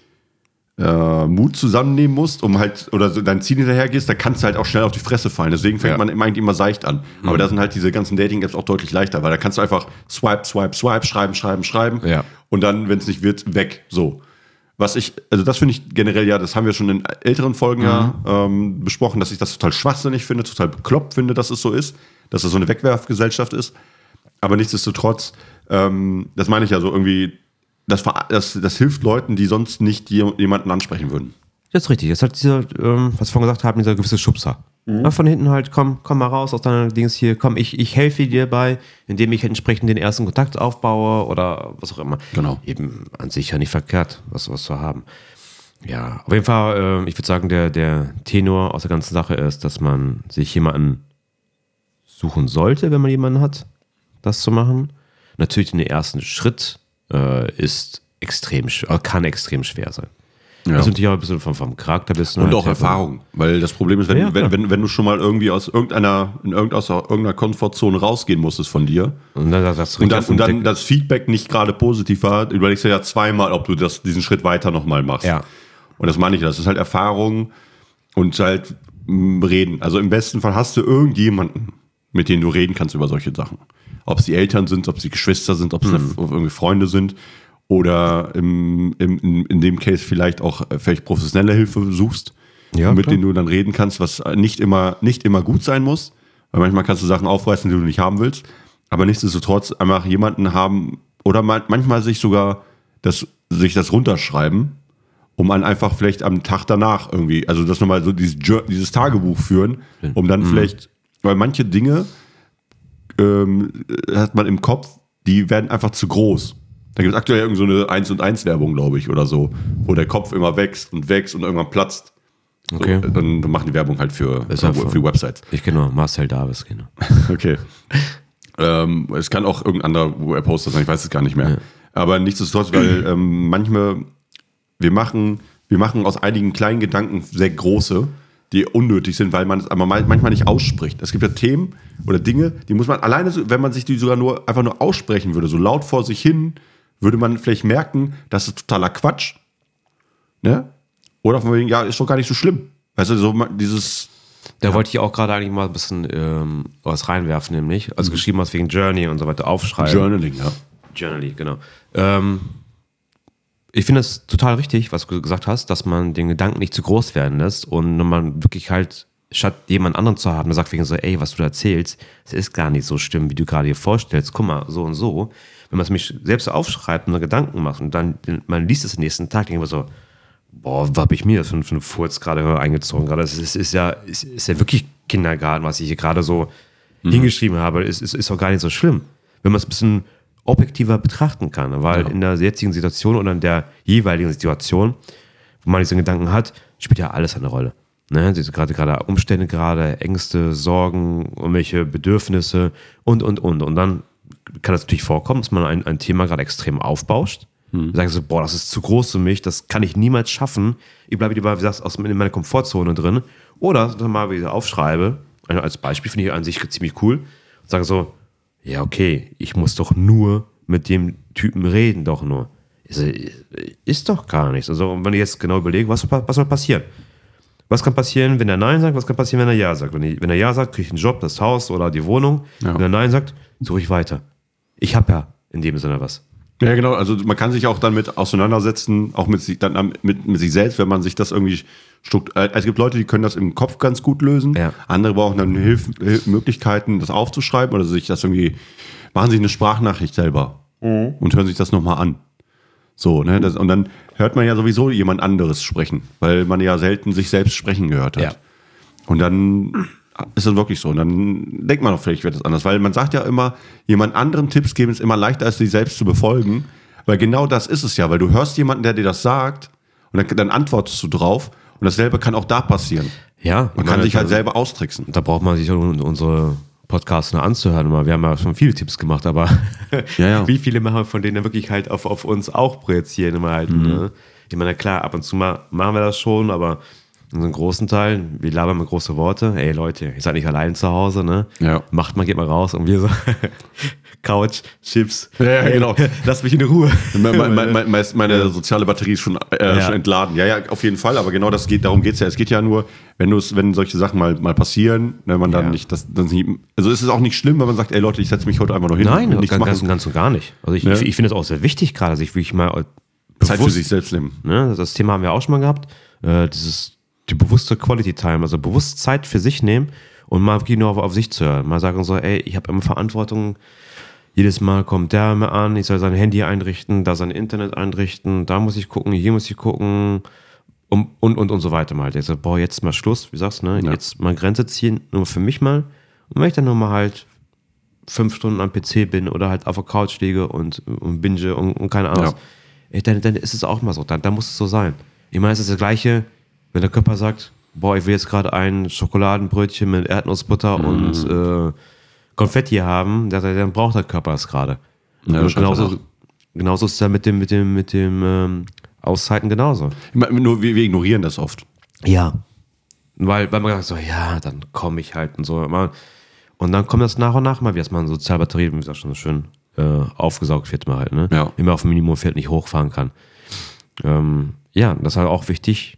äh, Mut zusammennehmen musst, um halt, oder so dein Ziel hinterher gehst, da kannst du halt auch schnell auf die Fresse fallen. Deswegen fängt Ja. man immer, eigentlich immer seicht an. Aber da sind halt diese ganzen Dating-Apps auch deutlich leichter, weil da kannst du einfach swipe, swipe, swipe, schreiben, schreiben, schreiben. Ja. Und dann, wenn es nicht wird, weg. So. Was ich, also das finde ich generell ja, das haben wir schon in älteren Folgen ja ähm, besprochen, dass ich das total schwachsinnig finde, total bekloppt finde, dass es so ist, dass es so eine Wegwerfgesellschaft ist. Aber nichtsdestotrotz, ähm, das meine ich ja so irgendwie, das, ver- das, das hilft Leuten, die sonst nicht je- jemanden ansprechen würden. Das ist richtig. Das hat dieser, ähm, was wir vorhin gesagt haben, dieser gewisse Schubser. Ja, von hinten halt, komm, komm mal raus aus deiner Dings hier, komm, ich, ich helfe dir bei, indem ich entsprechend den ersten Kontakt aufbaue oder was auch immer. Genau. Eben an sich ja nicht verkehrt, was, was zu haben. Ja, auf jeden Fall, äh, ich würde sagen, der, der Tenor aus der ganzen Sache ist, dass man sich jemanden suchen sollte, wenn man jemanden hat, das zu machen. Natürlich den ersten Schritt äh, ist extrem, sch- äh, kann extrem schwer sein. Ja. Das ist natürlich auch ein bisschen vom, vom Charakter bis Und auch Erfahrung. Weil das Problem ist, wenn, Ja, wenn, klar. wenn, wenn du schon mal irgendwie aus irgendeiner, in irgendeiner, aus irgendeiner Komfortzone rausgehen musstest von dir Und dann, das und dann, und dann das Feedback nicht gerade positiv war, überlegst du ja zweimal, ob du das, diesen Schritt weiter nochmal machst. Ja. Und das meine ich, das ist halt Erfahrung und halt mh, reden. Also im besten Fall hast du irgendjemanden, mit dem du reden kannst über solche Sachen. Ob es die Eltern sind, ob es die Geschwister sind, ob es Mhm. irgendwie Freunde sind oder im, im, in, in dem Case vielleicht auch äh, vielleicht professionelle Hilfe suchst, Ja, mit klar. denen du dann reden kannst, was nicht immer, nicht immer gut sein muss. Weil manchmal kannst du Sachen aufreißen, die du nicht haben willst. Aber nichtsdestotrotz einfach jemanden haben oder man, manchmal sich sogar das, sich das runterschreiben, um dann einfach vielleicht am Tag danach irgendwie, also das nochmal so dieses, Jour- dieses Tagebuch führen, um dann vielleicht, weil manche Dinge ähm, hat man im Kopf, die werden einfach zu groß. Da gibt es aktuell irgend so eine eins und eins Werbung, glaube ich, oder so, wo der Kopf immer wächst und wächst und irgendwann platzt. Okay. So, dann, dann machen die Werbung halt für, ist ja für, voll- für Websites. Ich kenne nur Marcel Davis, genau. Okay. ähm, es kann auch irgendein anderer Poster sein, ich weiß es gar nicht mehr. Aber nichtsdestotrotz, weil ähm, manchmal, wir machen, wir machen aus einigen kleinen Gedanken sehr große, die unnötig sind, weil man es aber mal- manchmal nicht ausspricht. Es gibt ja Themen oder Dinge, die muss man alleine, so- wenn man sich die sogar nur einfach nur aussprechen würde, so laut vor sich hin, würde man vielleicht merken, das ist totaler Quatsch. Ne? Oder von wegen, ja, ist doch gar nicht so schlimm. Weißt du, so ma- dieses. Da wollte ich auch gerade eigentlich mal ein bisschen ähm, was reinwerfen, nämlich, als geschrieben hast wegen Journey und so weiter, aufschreiben. Journaling, ja. Journaling, genau. Ähm, ich finde es total richtig, was du gesagt hast, dass man den Gedanken nicht zu groß werden lässt und wenn man wirklich halt, statt jemand anderen zu haben, der sagt wegen so, ey, was du da erzählst, es ist gar nicht so schlimm, wie du gerade dir vorstellst, guck mal, so und so. Wenn man es mich selbst so aufschreibt und so Gedanken macht und dann, man liest es den nächsten Tag, denke ich mir so, boah, was habe ich mir das für einen, für einen Furz gerade eingezogen? Gerade es ist, ist, ja, ist, ist ja wirklich Kindergarten, was ich hier gerade so hingeschrieben habe. Es ist, ist auch gar nicht so schlimm, wenn man es ein bisschen objektiver betrachten kann. Weil Ja. in der jetzigen Situation oder in der jeweiligen Situation, wo man diesen Gedanken hat, spielt ja alles eine Rolle. Ne, diese gerade gerade Umstände, gerade Ängste, Sorgen, irgendwelche Bedürfnisse und, und, und. Und dann kann es natürlich vorkommen, dass man ein, ein Thema gerade extrem aufbauscht. Hm. Sagen so, boah, das ist zu groß für mich, das kann ich niemals schaffen. Ich bleibe lieber, wie gesagt, aus, in meiner Komfortzone drin. Oder dann mal wieder aufschreibe, also als Beispiel finde ich an sich ziemlich cool, und sage so, ja, okay, ich muss doch nur mit dem Typen reden, doch nur. Ist, ist doch gar nichts. Also, wenn ich jetzt genau überlege, was, was soll passieren? Was kann passieren, wenn er Nein sagt? Was kann passieren, wenn er Ja sagt? Wenn, ich, wenn er Ja sagt, kriege ich einen Job, das Haus oder die Wohnung. Ja. Wenn er Nein sagt, suche ich weiter. Ich habe ja in dem Sinne was. Ja, genau. Also man kann sich auch damit auseinandersetzen, auch mit sich, dann mit, mit sich selbst, wenn man sich das irgendwie strukturiert. Es gibt Leute, die können das im Kopf ganz gut lösen. Ja. Andere brauchen dann Hilf, Hilf, Möglichkeiten, das aufzuschreiben oder sich das irgendwie, machen sich eine Sprachnachricht selber mhm. und hören sich das nochmal an. So, ne? Das, und dann hört man ja sowieso jemand anderes sprechen, weil man ja selten sich selbst sprechen gehört hat. Ja. Und dann ist das wirklich so. Und dann denkt man auch, vielleicht wird es anders. Weil man sagt ja immer, jemand anderen Tipps geben ist immer leichter, als sich selbst zu befolgen. Weil genau das ist es ja. Weil du hörst jemanden, der dir das sagt und dann, dann antwortest du drauf. Und dasselbe kann auch da passieren. Ja. Man kann sich halt selber austricksen. Da braucht man sich unsere Podcasts nur anzuhören. Wir haben ja schon viele Tipps gemacht, aber ja, ja. wie viele machen wir von denen wirklich halt auf, auf uns auch projizieren immer halt. Mhm. Ne? Ich meine, klar, ab und zu mal machen wir das schon, aber in so einem großen Teil, wir labern mit große Worte. Ey Leute, ihr seid nicht allein zu Hause, ne? Ja. Macht mal, geht mal raus und wir so Couch, Chips. Ja, ja, genau. Lass mich in Ruhe. Meine, meine, meine, meine soziale Batterie ist schon, äh, ja. schon entladen. Ja, ja, auf jeden Fall. Aber genau das geht, darum geht es ja. Es geht ja nur, wenn du wenn solche Sachen mal, mal passieren, wenn man dann ja. nicht, das, dann nicht, also ist es auch nicht schlimm, wenn man sagt, ey Leute, ich setze mich heute einfach noch hin. Nein, und ganz, ganz, ganz und gar nicht. Also ich, ja. ich, ich finde es auch sehr wichtig, gerade sich wirklich mal Zeit bewusst, für sich selbst nehmen. Ne, das Thema haben wir auch schon mal gehabt. Äh, dieses die bewusste Quality Time, also bewusst Zeit für sich nehmen und mal wirklich nur auf, auf sich zu hören. Mal sagen so, ey, ich habe immer Verantwortung. Jedes Mal kommt der mir an, ich soll sein Handy einrichten, da sein Internet einrichten, da muss ich gucken, hier muss ich gucken und, und, und, und so weiter mal. Ich so, boah, jetzt mal Schluss, wie sagst du, ne? Ja. Jetzt mal Grenze ziehen, nur für mich mal. Und wenn ich dann nur mal halt fünf Stunden am P C bin oder halt auf der Couch liege und, und binge und, und keine Ahnung, ja. ey, dann, dann ist es auch mal so, dann, dann muss es so sein. Ich meine, es ist das Gleiche, wenn der Körper sagt, boah, ich will jetzt gerade ein Schokoladenbrötchen mit Erdnussbutter mm. und äh, Konfetti haben, dann braucht der Körper es gerade. Ja, genauso, genauso ist es ja mit dem, mit dem, mit dem ähm, Auszeiten genauso. Nur wir, wir ignorieren das oft. Ja. Weil, weil man sagt so, ja, dann komme ich halt und so. Und dann kommt das nach und nach mal, wie es mal eine Sozialbatterie, wie gesagt, schon so schön äh, aufgesaugt wird, mal halt, ne? Ja. Immer auf dem Minimumfeld nicht hochfahren kann. Ähm, ja, das ist halt auch wichtig,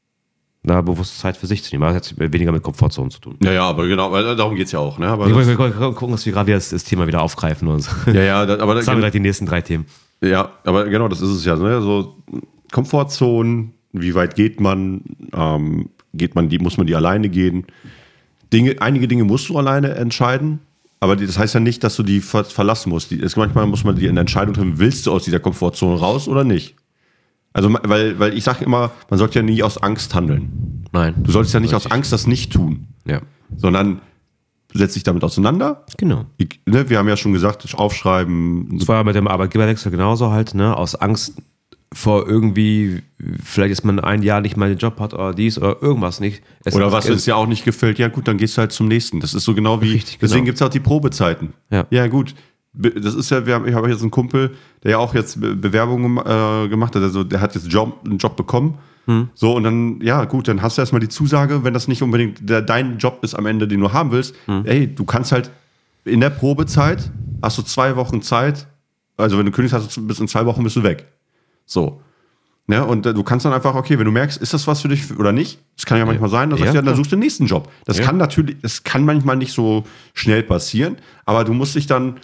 da bewusst Zeit für sich zu nehmen. Das hat weniger mit Komfortzone zu tun. Ja, ja, aber genau, weil darum geht es ja auch. Ne? Aber wir, wir, wir gucken, dass wir gerade das, das Thema wieder aufgreifen. Und so. Ja, ja, das, aber das sagen wir gleich die nächsten drei Themen. Ja, aber genau, das ist es ja. Ne? So Komfortzonen, wie weit geht man? Ähm, geht man die, muss man die alleine gehen? Dinge, einige Dinge musst du alleine entscheiden, aber das heißt ja nicht, dass du die ver- verlassen musst. Die, es, manchmal muss man die eine Entscheidung treffen, willst du aus dieser Komfortzone raus oder nicht? Also, weil, weil ich sage immer, man sollte ja nie aus Angst handeln. Nein. Du solltest ja nicht aus Angst das nicht tun. Ja. Sondern setz dich damit auseinander. Genau. Ich, ne, wir haben ja schon gesagt, aufschreiben. Das war ja mit dem Arbeitgeberwechsel genauso halt, ne? Aus Angst vor irgendwie, vielleicht ist man ein Jahr nicht mal den Job hat oder dies oder irgendwas nicht. Es oder was uns ja auch nicht gefällt, ja gut, dann gehst du halt zum nächsten. Das ist so genau wie, richtig, deswegen genau. Gibt es auch die Probezeiten. Ja, ja gut. Das ist ja, wir haben, ich habe jetzt einen Kumpel, der ja auch jetzt Bewerbungen äh, gemacht hat, also der hat jetzt Job, einen Job bekommen. Hm. So, und dann, ja gut, dann hast du erstmal die Zusage, wenn das nicht unbedingt der, dein Job ist am Ende, den du haben willst, hm. ey, du kannst halt in der Probezeit, hast du zwei Wochen Zeit, also wenn du kündigst, hast du bis in zwei Wochen bist du weg. So. Ja, und äh, du kannst dann einfach, okay, wenn du merkst, ist das was für dich oder nicht, das kann ja manchmal sein, dann, ja, ja, dann suchst du den nächsten Job. Das ja. kann natürlich, das kann manchmal nicht so schnell passieren, aber du musst dich dann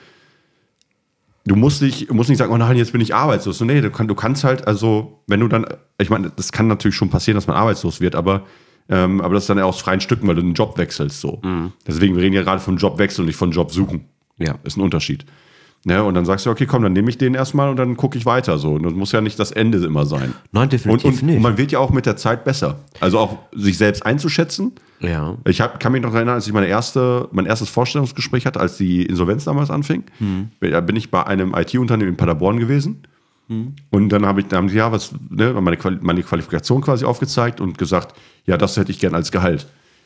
Du musst, dich, musst nicht sagen, oh nein, jetzt bin ich arbeitslos. So, nee, du, kann, du kannst halt, also, wenn du dann, ich meine, das kann natürlich schon passieren, dass man arbeitslos wird, aber, ähm, aber das ist dann ja aus freien Stücken, weil du einen Job wechselst. So. Mhm. Deswegen, wir reden ja gerade von Jobwechsel und nicht von Job suchen. Ja. Das ist ein Unterschied. Ja, und dann sagst du, okay, komm, dann nehme ich den erstmal und dann gucke ich weiter. So. Und das muss ja nicht das Ende immer sein. Nein, definitiv und, und, nicht. Und man wird ja auch mit der Zeit besser. Also auch sich selbst einzuschätzen. Ja. Ich hab, kann mich noch erinnern, als ich meine erste, mein erstes Vorstellungsgespräch hatte, als die Insolvenz damals anfing. Mhm. Da bin ich bei einem I T-Unternehmen in Paderborn gewesen. Mhm. Und dann habe ich, dann haben sie, ja, was, ne, meine, Quali- meine Qualifikation quasi aufgezeigt und gesagt, ja, das hätte ich gern als Gehalt.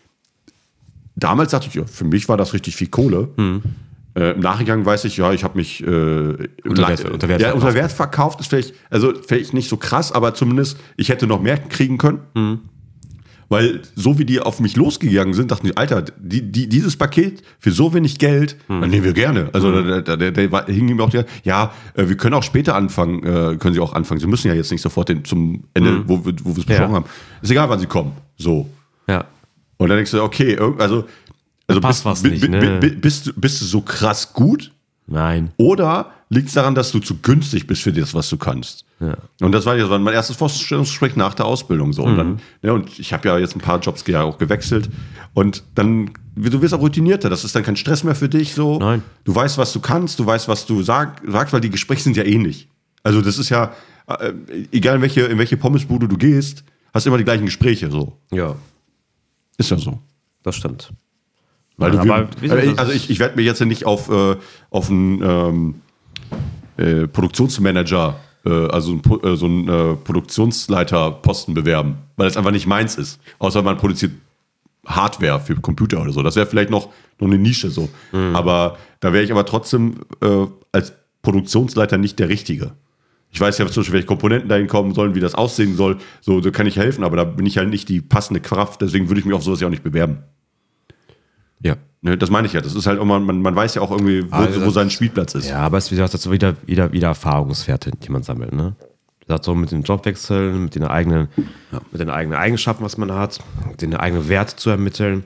Damals dachte ich, ja, für mich war das richtig viel Kohle. Mhm. Äh, Im Nachgang weiß ich, ja, ich habe mich äh, unter Wert, unter Wert ja, verkauft. unter Wert verkauft. Ist vielleicht, also vielleicht nicht so krass, aber zumindest, ich hätte noch mehr kriegen können. Mhm. Weil so wie die auf mich losgegangen sind, dachten die, Alter, die, die, dieses Paket für so wenig Geld, mhm. dann nehmen wir gerne. Also mhm. der, der, der, der war, hing ihm auch der, ja, äh, wir können auch später anfangen, äh, können sie auch anfangen. Sie müssen ja jetzt nicht sofort den, zum Ende, mhm. wo, wo wir es besprochen ja. haben. Ist egal, wann sie kommen. So. Ja. Und dann denkst du, okay, irg- also, also passt bist, was bi- nicht, bi- ne? bi- bist, du- bist du so krass gut? Nein. Oder liegt es daran, dass du zu günstig bist für das, was du kannst? Ja. Und das war, das war mein erstes Vorstellungsgespräch nach der Ausbildung. So. Und, Mhm. dann, ne, und ich habe ja jetzt ein paar Jobs ja auch gewechselt. Und dann, du wirst auch routinierter. Das ist dann kein Stress mehr für dich. So. Nein. Du weißt, was du kannst, du weißt, was du sag, sagst, weil die Gespräche sind ja ähnlich. Also das ist ja, äh, egal in welche, in welche Pommesbude du gehst, hast du immer die gleichen Gespräche. So. Ja. Ist ja so. Das stimmt. Weil Ja, du, aber wie also ist ich, das? also ich, ich werde mir jetzt ja nicht auf, äh, auf einen ähm, äh, Produktionsmanager, äh, also ein, Pro- äh, so einen äh, Produktionsleiterposten bewerben, weil das einfach nicht meins ist. Außer man produziert Hardware für Computer oder so. Das wäre vielleicht noch, noch eine Nische so. Mhm. Aber da wäre ich aber trotzdem äh, als Produktionsleiter nicht der Richtige. Ich weiß ja zum Beispiel, welche Komponenten dahin kommen sollen, wie das aussehen soll. So, da kann ich helfen, aber da bin ich halt nicht die passende Kraft. Deswegen würde ich mich auf sowas ja auch nicht bewerben. Ja. Ne, das meine ich ja. Das ist halt immer, man, man weiß ja auch irgendwie, wo, Also wo sein Spielplatz ist. Ja, aber es ist wie gesagt, das ist wieder, wieder, wieder Erfahrungswerte, die man sammelt, ne? Wie gesagt, so mit den Jobwechseln, mit den eigenen, ja. mit den eigenen Eigenschaften, was man hat, den eigenen Wert zu ermitteln,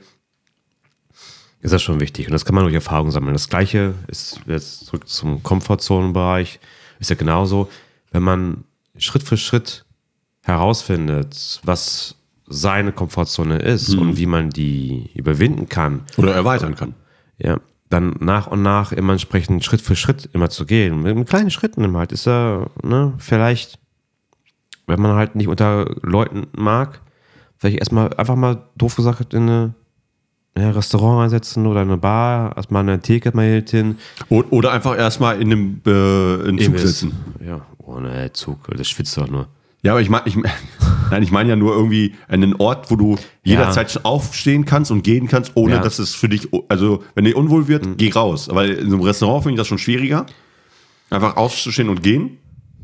ist das schon wichtig. Und das kann man durch Erfahrung sammeln. Das Gleiche ist jetzt zurück zum Komfortzonenbereich, ist ja genauso, wenn man Schritt für Schritt herausfindet, was seine Komfortzone ist mhm. und wie man die überwinden kann. Oder erweitern kann. Ja, dann nach und nach immer entsprechend Schritt für Schritt immer zu gehen. Mit kleinen Schritten immer halt. Ist ja, ne, vielleicht, wenn man halt nicht unter Leuten mag, vielleicht erstmal einfach mal doof gesagt in eine ja, Restaurant einsetzen oder eine Bar, erstmal eine Theke mal hin. Oder einfach erstmal in einem äh, in Zug Imbiss. sitzen. Ja, ohne Zug, das schwitzt doch nur. Ja, aber ich meine, ich, nein, ich meine ja nur irgendwie einen Ort, wo du jederzeit ja. aufstehen kannst und gehen kannst, ohne ja. dass es für dich, also wenn dir unwohl wird, mhm. geh raus. Weil in so einem Restaurant finde ich das schon schwieriger, einfach aufzustehen und gehen.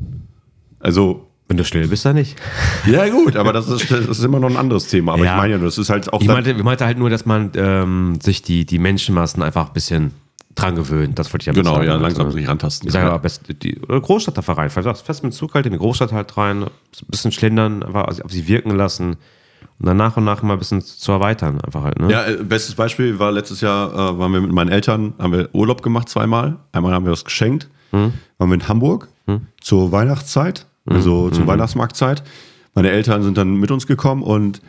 Also wenn du still bist, dann nicht. Ja gut, aber das ist, das ist immer noch ein anderes Thema. Aber ja. ich meine ja nur, das ist halt auch... Ich meinte, ich meinte halt nur, dass man ähm, sich die, die Menschenmassen einfach ein bisschen dran gewöhnt. Das wollte ich ja Genau, sagen. ja, langsam sich rantasten. Ich sage aber, best, die oder Großstadt einfach rein. Vielleicht fest mit dem Zug halt in die Großstadt halt rein, ein bisschen schlendern, einfach auf sie wirken lassen und dann nach und nach mal ein bisschen zu erweitern. Einfach halt, ne? Ja, bestes Beispiel war letztes Jahr, äh, waren wir mit meinen Eltern, haben wir Urlaub gemacht zweimal. Einmal haben wir was geschenkt. Hm. Waren wir in Hamburg hm. zur Weihnachtszeit, also hm. zur hm. Weihnachtsmarktzeit. Meine Eltern sind dann mit uns gekommen und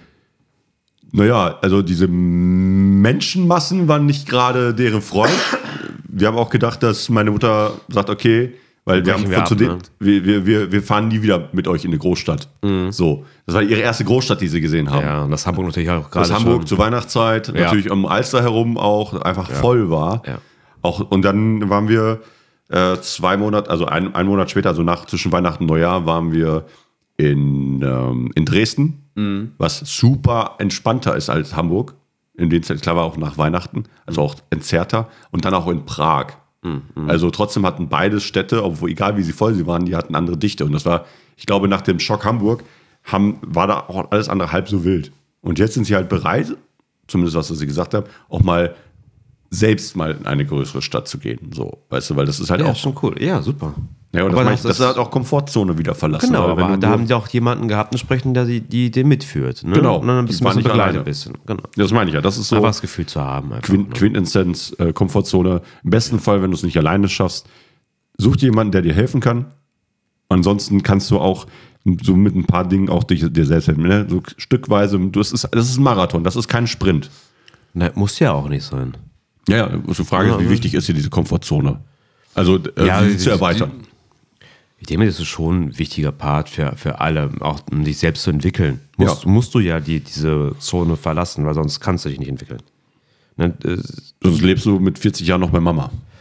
naja, also diese Menschenmassen waren nicht gerade deren Freund. Wir haben auch gedacht, dass meine Mutter sagt, okay, weil wir haben wir von ab, zu dem, ne? wir, wir, wir fahren nie wieder mit euch in eine Großstadt. Mhm. So, das war ihre erste Großstadt, die sie gesehen haben. Ja, und das Hamburg natürlich auch gerade Das Hamburg schon. zur Weihnachtszeit, Ja. natürlich um Alster herum auch einfach Ja. voll war. Ja. Auch, und dann waren wir äh, zwei Monate, also ein, ein Monat später, also nach zwischen Weihnachten und Neujahr, waren wir in, ähm, in Dresden, mhm. was super entspannter ist als Hamburg. In dem Zeit, klar war auch nach Weihnachten, also auch entzerrter. Und dann auch in Prag. Mhm. Also trotzdem hatten beide Städte, obwohl egal wie sie voll sie waren, die hatten andere Dichte. Und das war, ich glaube, nach dem Schock Hamburg haben, war da auch alles andere halb so wild. Und jetzt sind sie halt bereit, zumindest was sie gesagt haben, auch mal selbst mal in eine größere Stadt zu gehen. So, weißt du, weil das ist halt Ja, auch schon cool. Ja, super. Ja, und das, meine ich, das ist halt auch Komfortzone wieder verlassen. Genau, weil wenn aber du da nur- haben die auch jemanden gehabt, entsprechend, der die, die den mitführt. Ne? Genau. Und dann ein bisschen, Die waren bisschen nicht begleitet alleine. ein bisschen. Genau. Das meine ich ja. Das ist so Einfach das Gefühl zu haben. Einfach, Quint, ne? Quintessenz, äh, Komfortzone. Im besten Fall, wenn du es nicht alleine schaffst, such dir jemanden, der dir helfen kann. Ansonsten kannst du auch so mit ein paar Dingen auch dich, dir selbst helfen. Ne? So stückweise. Du, das, ist, das ist ein Marathon, das ist kein Sprint. Na, muss ja auch nicht sein. Ja, ja. Die Frage ist, wie wichtig ist dir diese Komfortzone? Also, äh, Ja, sie die- zu erweitern. Ich denke, das ist schon ein wichtiger Part für, für alle, auch um dich selbst zu entwickeln. Musst, Ja. musst du ja die, diese Zone verlassen, weil sonst kannst du dich nicht entwickeln. Ne? äh, Sonst lebst du mit vierzig Jahren noch bei Mama.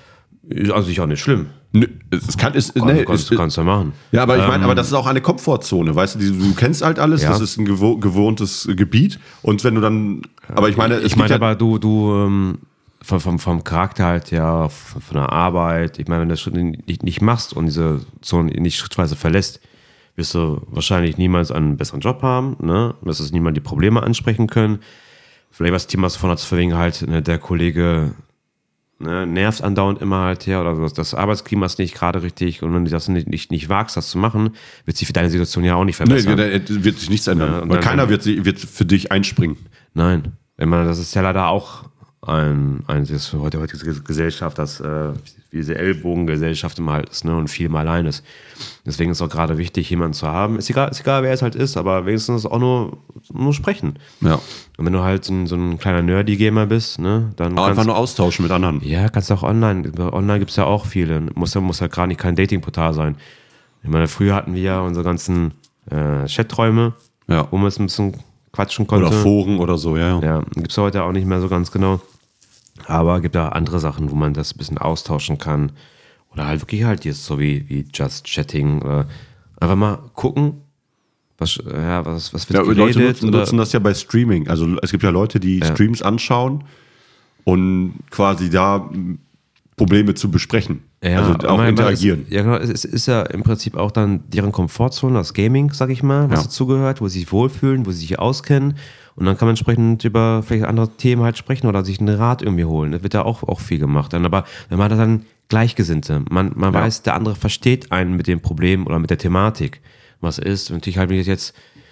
Ist an sich auch nicht schlimm. Nö, es kann, es, Kann, nee, kannst, es, kannst du ja machen. Ja, aber ich meine, Ähm, aber das ist auch eine Komfortzone, weißt du, die, du kennst halt alles, Ja. das ist ein gewo- gewohntes Gebiet und wenn du dann, aber ich meine, es Ich gibt meine ja, aber, du, du ähm, vom, vom, vom Charakter halt ja, von, von der Arbeit, ich meine, wenn du das Schritt nicht, nicht machst und diese Zone nicht schrittweise verlässt, wirst du wahrscheinlich niemals einen besseren Job haben, ne? Dass es niemand die Probleme ansprechen können. Vielleicht was Thema von hat wegen halt, ne, der Kollege ne, nervt andauernd immer halt her oder das, das Arbeitsklima ist nicht gerade richtig und wenn du das nicht, nicht, nicht wagst, das zu machen, wird sich für deine Situation ja auch nicht nee, verbessern. da wird sich nichts ändern, Ja, und weil dann- keiner wird, sie- wird für dich einspringen. Nein, ich meine, das ist ja leider auch ein, ein das heute heutige Gesellschaft, dass äh, wie diese Ellbogengesellschaft immer halt ist, ne, und viel mal allein ist. Deswegen ist es auch gerade wichtig, jemanden zu haben. Ist egal, ist egal, wer es halt ist, aber wenigstens auch nur, nur sprechen. Ja. Und wenn du halt so ein, so ein kleiner Nerdy-Gamer bist, ne, dann Aber einfach kannst, nur austauschen mit anderen. ja, kannst du auch online. Online gibt es ja auch viele. Muss ja, muss ja gerade nicht kein Datingportal sein. Ich meine, früher hatten wir ja unsere ganzen äh, Chaträume, Ja. wo man es ein bisschen quatschen konnte. Oder Foren oder so, ja. Ja, gibt es heute auch nicht mehr so ganz genau. Aber gibt auch andere Sachen, wo man das ein bisschen austauschen kann. Oder halt wirklich halt jetzt so wie, wie Just Chatting. Oder einfach mal gucken, was, ja, was, was wird Ja, geredet. Leute nutzen, oder, nutzen das ja bei Streaming. Also es gibt ja Leute, die Streams anschauen und quasi da m, Probleme zu besprechen. ja, also aber auch man- interagieren. Es, ja, genau, es ist, ist ja im Prinzip auch dann deren Komfortzone, das Gaming, sag ich mal, was Ja. dazugehört, wo sie sich wohlfühlen, wo sie sich auskennen. Und dann kann man entsprechend über vielleicht andere Themen halt sprechen oder sich einen Rat irgendwie holen. Das wird ja auch, auch viel gemacht. Dann, aber wenn man dann Gleichgesinnte, man, man Ja. weiß, der andere versteht einen mit dem Problem oder mit der Thematik, was ist. Und natürlich halt, wenn ich jetzt,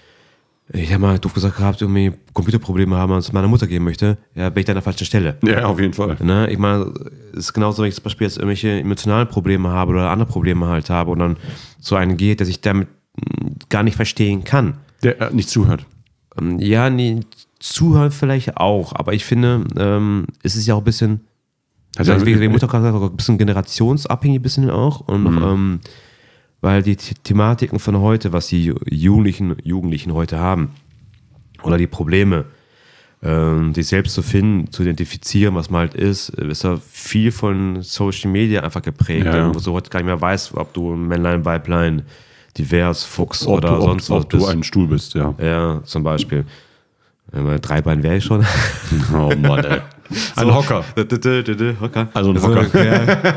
ich habe mal doof gesagt gehabt, irgendwie Computerprobleme haben und es meiner Mutter geben möchte, ja, bin ich da an der falschen Stelle. Ja, auf jeden Fall. Ne? Ich meine, es ist genauso, wenn ich zum Beispiel jetzt irgendwelche emotionalen Probleme habe oder andere Probleme halt habe und dann zu einem geht, der sich damit mh, gar nicht verstehen kann. Der äh, nicht zuhört. Ähm, Ja, nee, zuhören vielleicht auch, aber ich finde, ähm, es ist ja auch ein bisschen, Also, also, wie, wie Mutter gerade gesagt hat, ein bisschen generationsabhängig, ein bisschen auch. Und Mhm. ähm, weil die The- Thematiken von heute, was die Jugendlichen, Jugendlichen heute haben, oder die Probleme, ähm, sich selbst zu finden, zu identifizieren, was man halt ist, ist ja viel von Social Media einfach geprägt. Ja, ja. Wo du heute gar nicht mehr weißt, ob du ein Männlein, Weiblein, divers, Fuchs Ob, oder du, ob, sonst was ob du bist. ein Stuhl bist, ja. Ja, zum Beispiel. Wenn drei Bein wäre ich schon. Oh Mann, ey. Ein Hocker. Hocker. Also ein Hocker.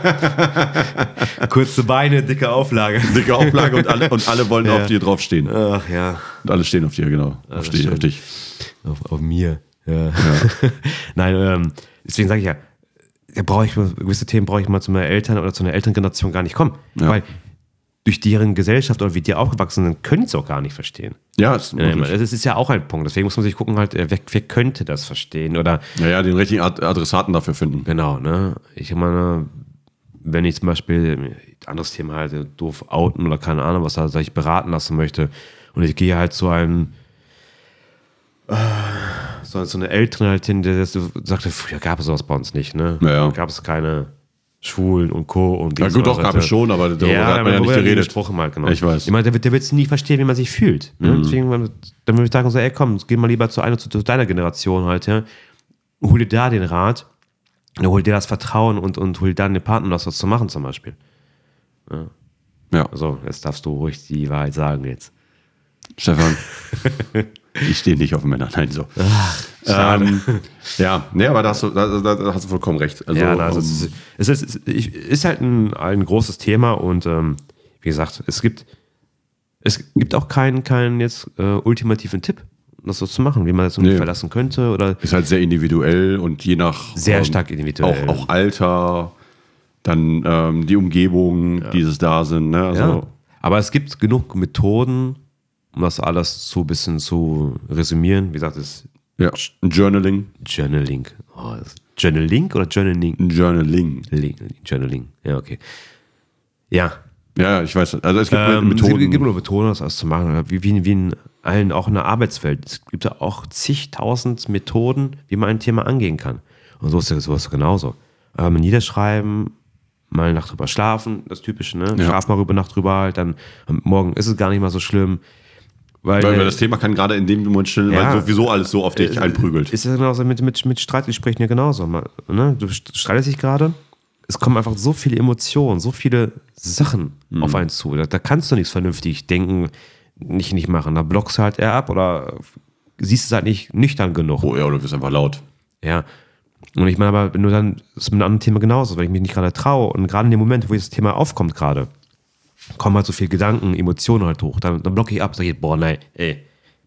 Ja. Kurze Beine, dicke Auflage. Dicke Auflage und alle, und alle wollen Ja. auf dir draufstehen. Ach ja, Und alle stehen auf dir, genau. Auf, das dich, stimmt. auf dich. auf, auf mir. Ja. Nein, ähm, deswegen sage ich ja, da brauche ich gewisse Themen brauche ich mal zu meinen Eltern oder zu einer älteren Generation gar nicht kommen. Ja. Weil durch deren Gesellschaft oder wie die aufgewachsen sind, können sie es auch gar nicht verstehen. Ja, ist Ja, möglich. das ist ja auch ein Punkt. Deswegen muss man sich gucken, halt, wer, wer könnte das verstehen? Oder Ja, ja, den richtigen Ad- Adressaten dafür finden. genau, ne? Ich meine, wenn ich zum Beispiel, anderes Thema halt, doof outen oder keine Ahnung, was da ich beraten lassen möchte und ich gehe halt zu einem äh, so, so eine Ältere halt hin, der das so sagte, früher gab es sowas bei uns nicht, ne? Ja, ja. Gab es keine Schwulen und Co. Und Ja, dies gut, und doch, das. gab es schon, aber darüber Ja, hat man ja nicht worüber geredet. gesprochen halt, genau. Ich weiß. Ich meine, der, wird- der wird es nie verstehen, wie man sich fühlt. Ne? Deswegen, dann würde ich sagen, so, ey, komm, geh mal lieber zu einer, zu, zu deiner Generation halt, ja. Hol dir da den Rat, hol dir das Vertrauen und, und hol dann den Partner, das was zu machen zum Beispiel. Ja, Also, jetzt darfst du ruhig die Wahrheit sagen jetzt. Stefan, ich stehe nicht auf Männer. Nein, so. schade. Ähm, ja, nee, aber da hast du, da, da, da hast du vollkommen recht. Also, ja, na, also ähm, es, ist, es, ist, es ist, ich- ist halt ein, ein großes Thema und ähm, wie gesagt, es gibt, es gibt auch keinen, keinen jetzt äh, ultimativen Tipp, das so zu machen, wie man das irgendwie Nee. verlassen könnte oder ist halt sehr individuell und je nach Sehr ähm, stark individuell. Auch, auch Alter, dann ähm, die Umgebung, die es da sind. Ne? Also, ja. Aber es gibt genug Methoden, um das alles so ein bisschen zu resümieren. Wie gesagt, das ja. Ein Journaling. Journaling. Oh, das Journaling oder Journaling? Ein Journaling. Link- Journaling. Ja, okay. Ja. Ja, ich weiß. Also es gibt Ähm, Methoden. Es gibt nur Methoden, das alles zu machen. Wie, wie, wie in allen, auch in der Arbeitswelt. Es gibt ja auch zigtausend Methoden, wie man ein Thema angehen kann. Und so ist das sowas genauso. Aber mal niederschreiben, mal eine Nacht drüber schlafen, das Typische, ne? Ja. Schlaf mal über Nacht drüber halt, dann am Morgen ist es gar nicht mal so schlimm. Weil, weil, weil das Thema kann gerade in dem Moment stellen, Ja. weil sowieso alles so auf dich äh, einprügelt. Ist ja genauso mit, mit, mit Streitgesprächen ja genauso. Man, ne? Du streitest dich gerade, es kommen einfach so viele Emotionen, so viele Sachen Mhm. auf einen zu. Da, da kannst du nichts vernünftig denken, nicht, nicht machen. Da blockst du halt eher ab oder siehst es halt nicht nüchtern genug. Oh ja, oder du bist einfach laut. Ja. Und ich meine aber, wenn du dann, das ist mit einem anderen Thema genauso, wenn ich mich nicht gerade traue und gerade in dem Moment, wo das Thema aufkommt gerade, kommen halt so viele Gedanken, Emotionen halt hoch, dann, dann blocke ich ab, sage ich, boah, nein, ey,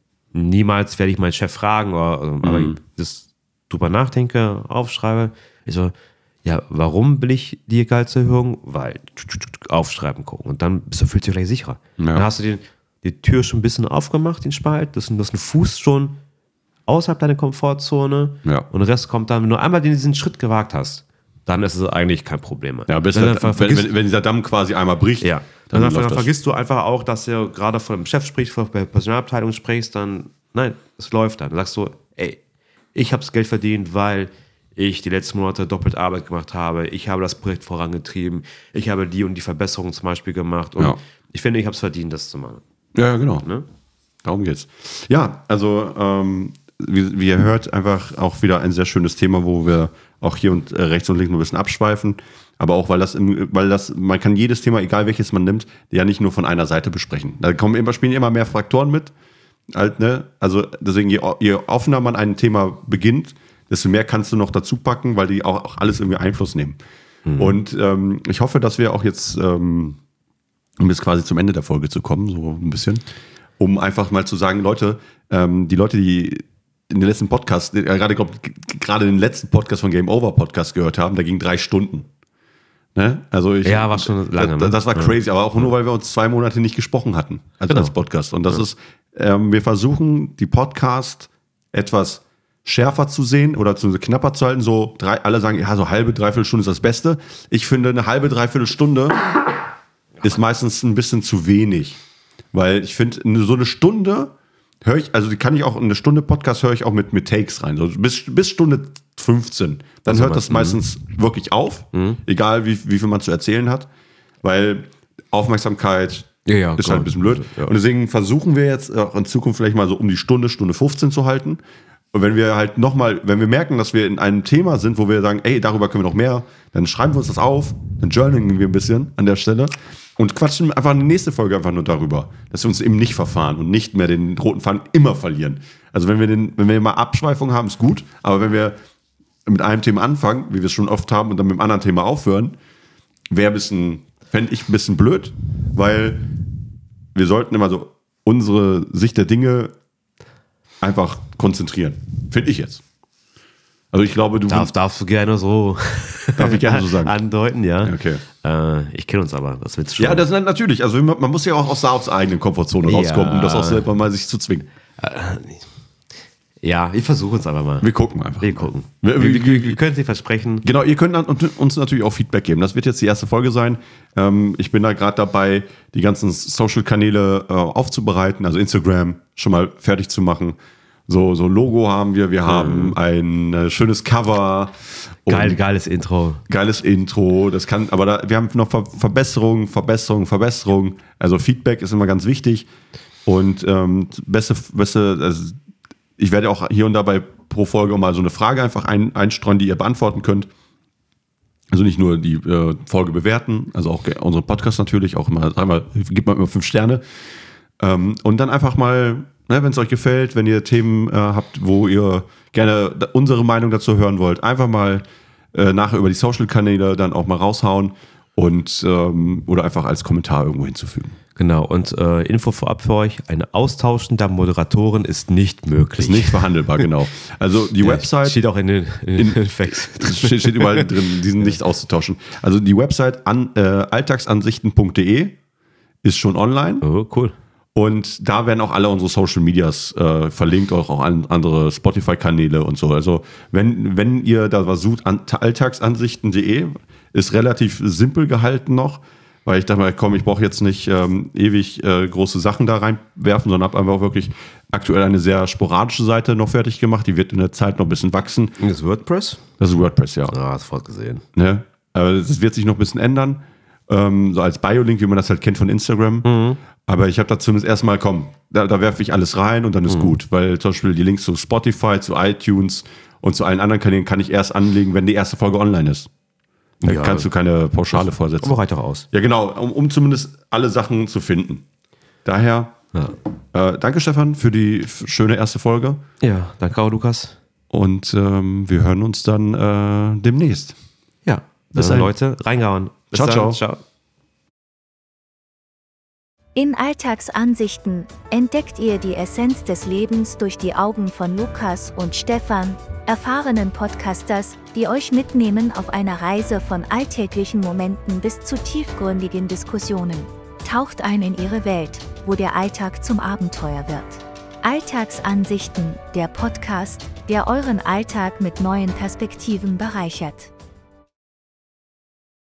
niemals werde ich meinen Chef fragen, oder, mhm. aber ich das drüber nachdenke, aufschreibe, ich so, ja, warum will ich die Gehaltserhöhung? Weil, aufschreiben, gucken und dann bist du, fühlst du dich gleich sicherer. Ja. Dann hast du den, die Tür schon ein bisschen aufgemacht, den Spalt, das ist ein Fuß schon außerhalb deiner Komfortzone ja. und der Rest kommt dann, wenn du einmal diesen Schritt gewagt hast, dann ist es eigentlich kein Problem mehr. Ja, bis wenn, der, wenn, wenn, wenn dieser Damm quasi einmal bricht, ja. dann, dann, dann vergisst du einfach auch, dass du gerade von dem Chef sprichst, von der Personalabteilung sprichst, dann, nein, es läuft dann. Dann sagst du, ey, ich habe das Geld verdient, weil ich die letzten Monate doppelt Arbeit gemacht habe, ich habe das Projekt vorangetrieben, ich habe die und die Verbesserungen zum Beispiel gemacht und ja. ich finde, ich habe es verdient, das zu machen. Ja, genau. Ne? Darum geht's. Ja, also ähm, wie, wie ihr hört, einfach auch wieder ein sehr schönes Thema, wo wir auch hier und äh, rechts und links ein bisschen abschweifen. Aber auch, weil das, im, weil das, man kann jedes Thema, egal welches man nimmt, ja nicht nur von einer Seite besprechen. Da kommen immer, spielen immer mehr Faktoren mit. Halt, ne? Also deswegen, je, je offener man ein Thema beginnt, desto mehr kannst du noch dazu packen, weil die auch, auch alles irgendwie Einfluss nehmen. Mhm. Und ähm, ich hoffe, dass wir auch jetzt, ähm, um jetzt quasi zum Ende der Folge zu kommen, so ein bisschen, um einfach mal zu sagen, Leute, ähm, die Leute, die in den letzten Podcast, äh, gerade glaub, gerade den letzten Podcast von Game Over Podcast gehört haben, da ging drei Stunden. Ne? Also ich, ja, war schon lange. Das, das war ne? crazy, aber auch nur, weil wir uns zwei Monate nicht gesprochen hatten als, genau. als Podcast. Und das ja. ist, ähm, wir versuchen, die Podcast etwas schärfer zu sehen oder zu knapper zu halten. So drei, alle sagen, ja, so halbe, dreiviertel Stunde ist das Beste. Ich finde, eine halbe, dreiviertel Stunde ist meistens ein bisschen zu wenig. Weil ich finde, so eine Stunde höre ich, also die kann ich auch, eine Stunde Podcast höre ich auch mit, mit Takes rein. So bis, bis Stunde fünfzehn. Dann also hört das meistens mhm. wirklich auf. Mhm. Egal, wie, wie viel man zu erzählen hat. Weil Aufmerksamkeit ja, ja, ist halt ein bisschen blöd. Ja. Und deswegen versuchen wir jetzt auch in Zukunft vielleicht mal so um die Stunde, Stunde fünfzehn zu halten. Und wenn wir halt nochmal, wenn wir merken, dass wir in einem Thema sind, wo wir sagen, ey, darüber können wir noch mehr, dann schreiben wir uns das auf, dann journalen wir ein bisschen an der Stelle und quatschen einfach eine nächste Folge einfach nur darüber, dass wir uns eben nicht verfahren und nicht mehr den roten Faden immer verlieren. Also wenn wir den, wenn wir mal Abschweifungen haben, ist gut, aber wenn wir mit einem Thema anfangen, wie wir es schon oft haben, und dann mit einem anderen Thema aufhören, wäre ein bisschen, fände ich ein bisschen blöd, weil wir sollten immer so unsere Sicht der Dinge einfach konzentrieren. Finde ich jetzt. Also ich glaube, du... Darf, darfst du gerne so... Darf ich gerne so sagen. Andeuten, ja. Okay. Äh, ich kenne uns aber, das wird's schon. Ja, das ist natürlich. Also man muss ja auch aus der, aus der eigenen Komfortzone ja. rauskommen, um das auch selber mal sich zu zwingen. Ja, wir versuchen es aber mal. Wir gucken einfach. Wir gucken. Wir, wir, wir, wir können sie versprechen. Genau, ihr könnt uns natürlich auch Feedback geben. Das wird jetzt die erste Folge sein. Ich bin da gerade dabei, die ganzen Social-Kanäle aufzubereiten, also Instagram schon mal fertig zu machen. So, so Logo haben wir, wir haben mhm. ein äh, schönes Cover. Geil, geiles Intro. Geiles Intro. Das kann, aber da, wir haben noch Ver- Verbesserungen, Verbesserungen, Verbesserungen. Also Feedback ist immer ganz wichtig. Und ähm, beste, beste, also ich werde auch hier und da bei pro Folge mal so eine Frage einfach ein, einstreuen, die ihr beantworten könnt. Also nicht nur die äh, Folge bewerten, also auch unseren Podcast natürlich, auch immer, einmal, gibt man immer fünf Sterne. Ähm, und dann einfach mal, ne, wenn es euch gefällt, wenn ihr Themen äh, habt, wo ihr gerne unsere Meinung dazu hören wollt, einfach mal äh, nachher über die Social-Kanäle dann auch mal raushauen und ähm, oder einfach als Kommentar irgendwo hinzufügen. Genau, und äh, Info vorab für euch, ein Austauschen der Moderatoren ist nicht möglich. Ist nicht verhandelbar, genau. Also die ja, Website... Steht auch in den, in den Facts. Steht, steht überall drin, die sind nicht auszutauschen. Also die Website an, äh, alltagsansichten punkt de ist schon online. Oh, cool. Und da werden auch alle unsere Social Medias äh, verlinkt, auch, auch an andere Spotify-Kanäle und so. Also wenn, wenn ihr da was sucht, an, alltagsansichten punkt de ist relativ simpel gehalten noch, weil ich dachte mal, komm, ich brauche jetzt nicht ähm, ewig äh, große Sachen da reinwerfen, sondern habe einfach wirklich aktuell eine sehr sporadische Seite noch fertig gemacht. Die wird in der Zeit noch ein bisschen wachsen. Das ist WordPress? Das ist WordPress, ja. Ah, sofort gesehen. Ne? Aber das wird sich noch ein bisschen ändern. Ähm, so als Bio-Link, wie man das halt kennt von Instagram. Mhm. Aber ich habe da zumindest erstmal, komm, da, da werfe ich alles rein und dann ist mhm. gut. Weil zum Beispiel die Links zu Spotify, zu iTunes und zu allen anderen Kanälen kann ich erst anlegen, wenn die erste Folge online ist. Da Ja, kannst du keine Pauschale vorsetzen. Aber reicht doch aus. Ja, genau, um, um zumindest alle Sachen zu finden. Daher, Ja. äh, danke Stefan für die f- schöne erste Folge. Ja, danke auch, Lukas. Und ähm, wir hören uns dann äh, demnächst. Ja, Bis dann dahin. Leute, reingehauen. Bis Ciao, dann. ciao. ciao. In Alltagsansichten entdeckt ihr die Essenz des Lebens durch die Augen von Lukas und Stefan, erfahrenen Podcasters, die euch mitnehmen auf einer Reise von alltäglichen Momenten bis zu tiefgründigen Diskussionen. Taucht ein in ihre Welt, wo der Alltag zum Abenteuer wird. Alltagsansichten, der Podcast, der euren Alltag mit neuen Perspektiven bereichert.